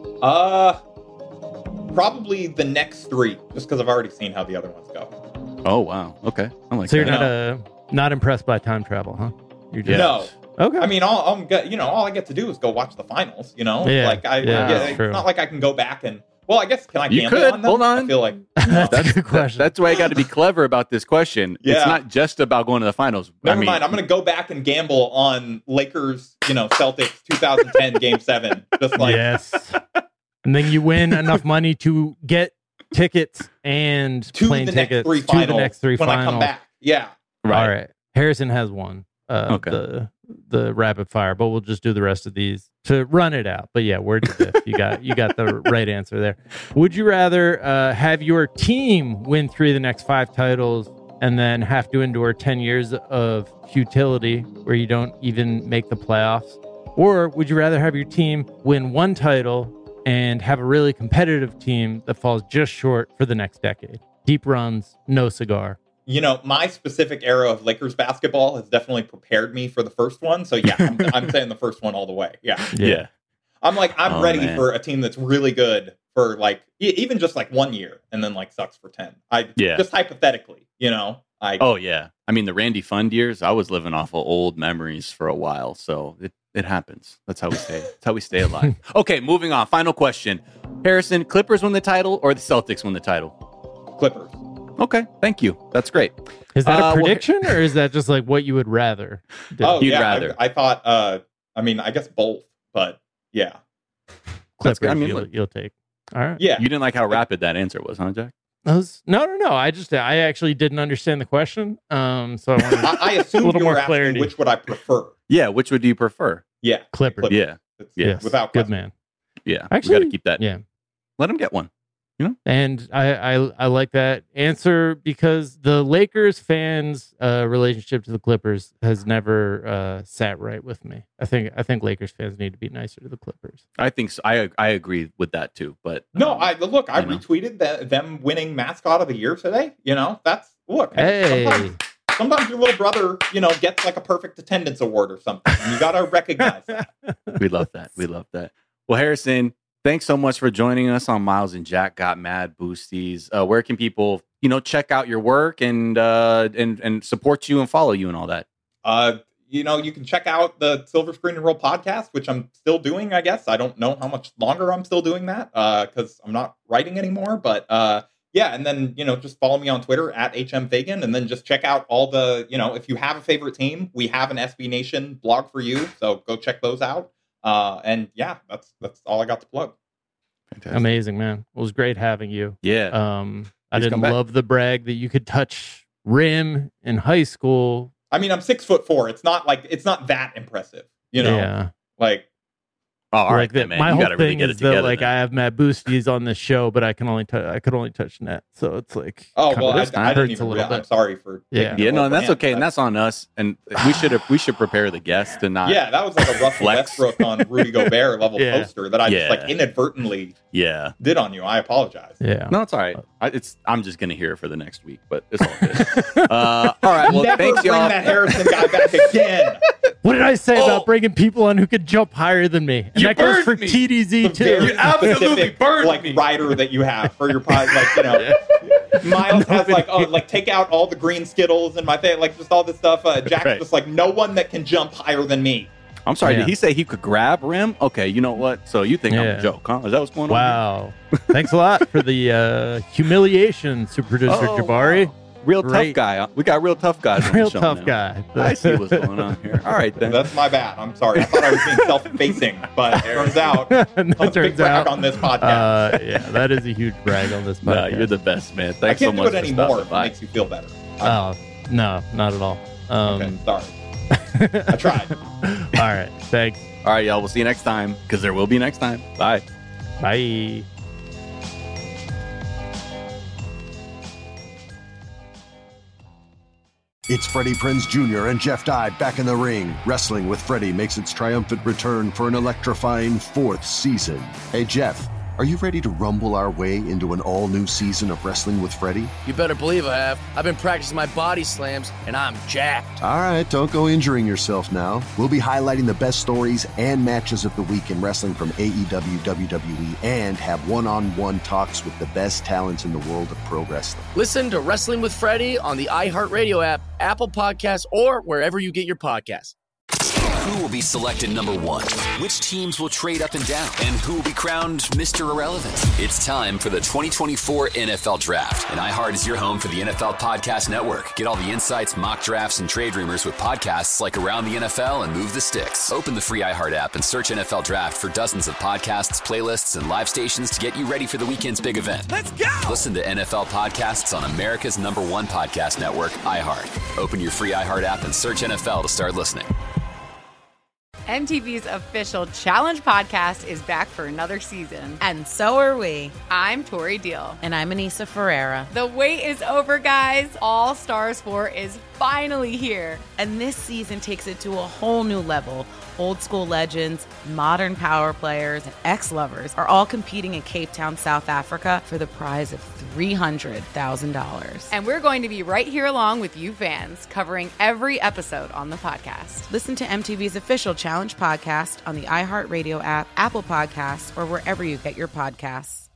uh probably the next three, just because I've already seen how the other ones go. Oh, wow. Okay. I like So you're that. not uh, not impressed by time travel, huh? You're just No. okay. I mean, all I'm get, you know, all I get to do is go watch the finals. You know, Yeah, like I, yeah, yeah, that's it's true. not like I can go back and. Well, I guess can I You gamble could. on them? Hold on. I feel like that's, That's a good question. That's why I got to be clever about this question. Yeah. It's not just about going to the finals. never I mean, mind. I'm going to go back and gamble on Lakers, you know, Celtics twenty ten Game Seven. Just like yes. And then you win enough money to get tickets and to plane the next tickets three to finals the next three when finals. I come back. Yeah. Right. All right. Harrison has one. Uh, Okay. The the rapid fire, but we'll just do the rest of these to run it out. But yeah, word to diff. You got you got the right answer there. Would you rather uh, have your team win three of the next five titles and then have to endure ten years of futility where you don't even make the playoffs, or would you rather have your team win one title and have a really competitive team that falls just short for the next decade? Deep runs, no cigar. you know, my specific era of Lakers basketball has definitely prepared me for the first one. So yeah, I'm, I'm saying the first one all the way. Yeah. Yeah. I'm like, I'm Oh, ready man. for a team that's really good for like, e- even just like one year and then like sucks for ten. I Yeah. just hypothetically, you know, I, Oh yeah. I mean, the Randy Fund years, I was living off of old memories for a while, so it, it happens. That's how we stay. That's how we stay alive. Okay, moving on. Final question. Harrison, Clippers win the title or the Celtics win the title? Clippers. Okay, thank you. That's great. Is that Uh, a well, prediction or is that just like what you would rather do? Oh You'd yeah. rather. I, I thought, uh, I mean, I guess both, but yeah. Clippers, good. I mean, you'll, look- you'll take. All right. Yeah. You didn't like how rapid that answer was, huh, Jack? That was, no, no, no. I just, I actually didn't understand the question. Um, so I wanted I, I assumed a little you more were asking clarity. which would I prefer. Yeah, which would you prefer? Yeah. Clippers. Yeah, It's- Yes. Without good question. man. yeah. Actually, we got to keep that. Yeah. Let him get one. And I, I I like that answer because the Lakers fans' uh, relationship to the Clippers has never uh, sat right with me. I think I think Lakers fans need to be nicer to the Clippers. I think so. I I agree with that too. But No, um, I look. I you know. retweeted that them winning mascot of the year today. You know, that's look. Hey. Sometimes, sometimes your little brother, you know, gets like a perfect attendance award or something. And you got to recognize that. we love that. We love that. Well, Harrison, thanks so much for joining us on Miles and Jack Got Mad Boosties. Uh, where can people, you know, check out your work and uh, and and support you and follow you and all that? Uh, you know, you can check out the Silver Screen and Roll podcast, which I'm still doing. I guess I don't know how much longer I'm still doing that because I'm not writing anymore. But uh, yeah, and then you know, just follow me on Twitter at H M Fagan, and then just check out all the, you know, if you have a favorite team, we have an S B Nation blog for you, so go check those out. Uh, and yeah, that's that's all I got to plug. Fantastic. Amazing, man. It was great having you. Yeah. Um, I Please didn't come back. love the brag that you could touch rim in high school. I mean, I'm six foot four. It's not like it's not that impressive, you know. Yeah. Like, Oh, all right, like that. man. My you whole got to really thing get it is that together. like then. I have Matt Boosties on this show, but I can only touch. I could only touch net, so it's like oh kinda well, I, hurts I didn't a even. little Re- I'm bit. sorry for. Yeah. taking yeah, the no, whole and that's rant. okay, and that's on us. And we should we should prepare the guests to not. Yeah, that was like a Russell Flex. Westbrook on Rudy Gobert level Yeah. poster that I Yeah. just like inadvertently Yeah. did on you. I apologize. Yeah. No, it's all right. I, it's I'm just gonna hear it for the next week, but it's all good. uh, all right. Well, Never thanks bring y'all. that Harrison guy back again. What did I say Oh. about bringing people on who could jump higher than me? And You that goes burned for me. T D Z The too. very You absolutely specific, burned like me. rider that you have for your pod. Like you know, Miles has like oh, like take out all the green Skittles and my thing, like just all this stuff. Uh, Jack's Right. just like no one that can jump higher than me. I'm sorry. Yeah. Did he say he could grab rim? Okay, you know what? So you think I'm Yeah. a joke, huh? Is that what's going on? Wow. Thanks a lot for the uh, humiliation, super producer Oh, Jabari. wow. Real tough Great. guy. We got real tough guys. On Real the show tough now. guy. I see what's going on here. All right then. That's my bad. I'm sorry. I thought I was being self-facing, but it turns out And I'm a that big turns brag out, on this podcast. uh, yeah, that is a huge brag on this Nah, podcast. you're the best, man. I Thanks can't so much do it for anymore stopping if it by. makes you feel better. Oh, no, not at all. Um, Okay, sorry. I tried. all right. Thanks. All right, y'all. We'll see you next time because there will be next time. Bye. Bye. It's Freddie Prinze Junior and Jeff Dye back in the ring. Wrestling with Freddie makes its triumphant return for an electrifying fourth season. Hey, Jeff, are you ready to rumble our way into an all-new season of Wrestling with Freddie? You better believe I have. I've been practicing my body slams, and I'm jacked. All right, don't go injuring yourself now. We'll be highlighting the best stories and matches of the week in wrestling from A E W, W W E, and have one-on-one talks with the best talents in the world of pro wrestling. Listen to Wrestling with Freddie on the iHeartRadio app, Apple Podcasts, or wherever you get your podcasts. Who will be selected number one? Which teams will trade up and down? And who will be crowned Mister Irrelevant? It's time for the twenty twenty-four N F L Draft. And iHeart is your home for the N F L Podcast Network. Get all the insights, mock drafts, and trade rumors with podcasts like Around the N F L and Move the Sticks. Open the free iHeart app and search N F L Draft for dozens of podcasts, playlists, and live stations to get you ready for the weekend's big event. Let's go! Listen to N F L podcasts on America's number one podcast network, iHeart. Open your free iHeart app and search N F L to start listening. M T V's official Challenge podcast is back for another season. And so are we. I'm Tori Deal. And I'm Anissa Ferreira. The wait is over, guys. All Stars four is finally here. And this season takes it to a whole new level. Old school legends, modern power players, and ex-lovers are all competing in Cape Town, South Africa for the prize of three hundred thousand dollars. And we're going to be right here along with you fans, covering every episode on the podcast. Listen to M T V's official Challenge podcast on the iHeartRadio app, Apple Podcasts, or wherever you get your podcasts.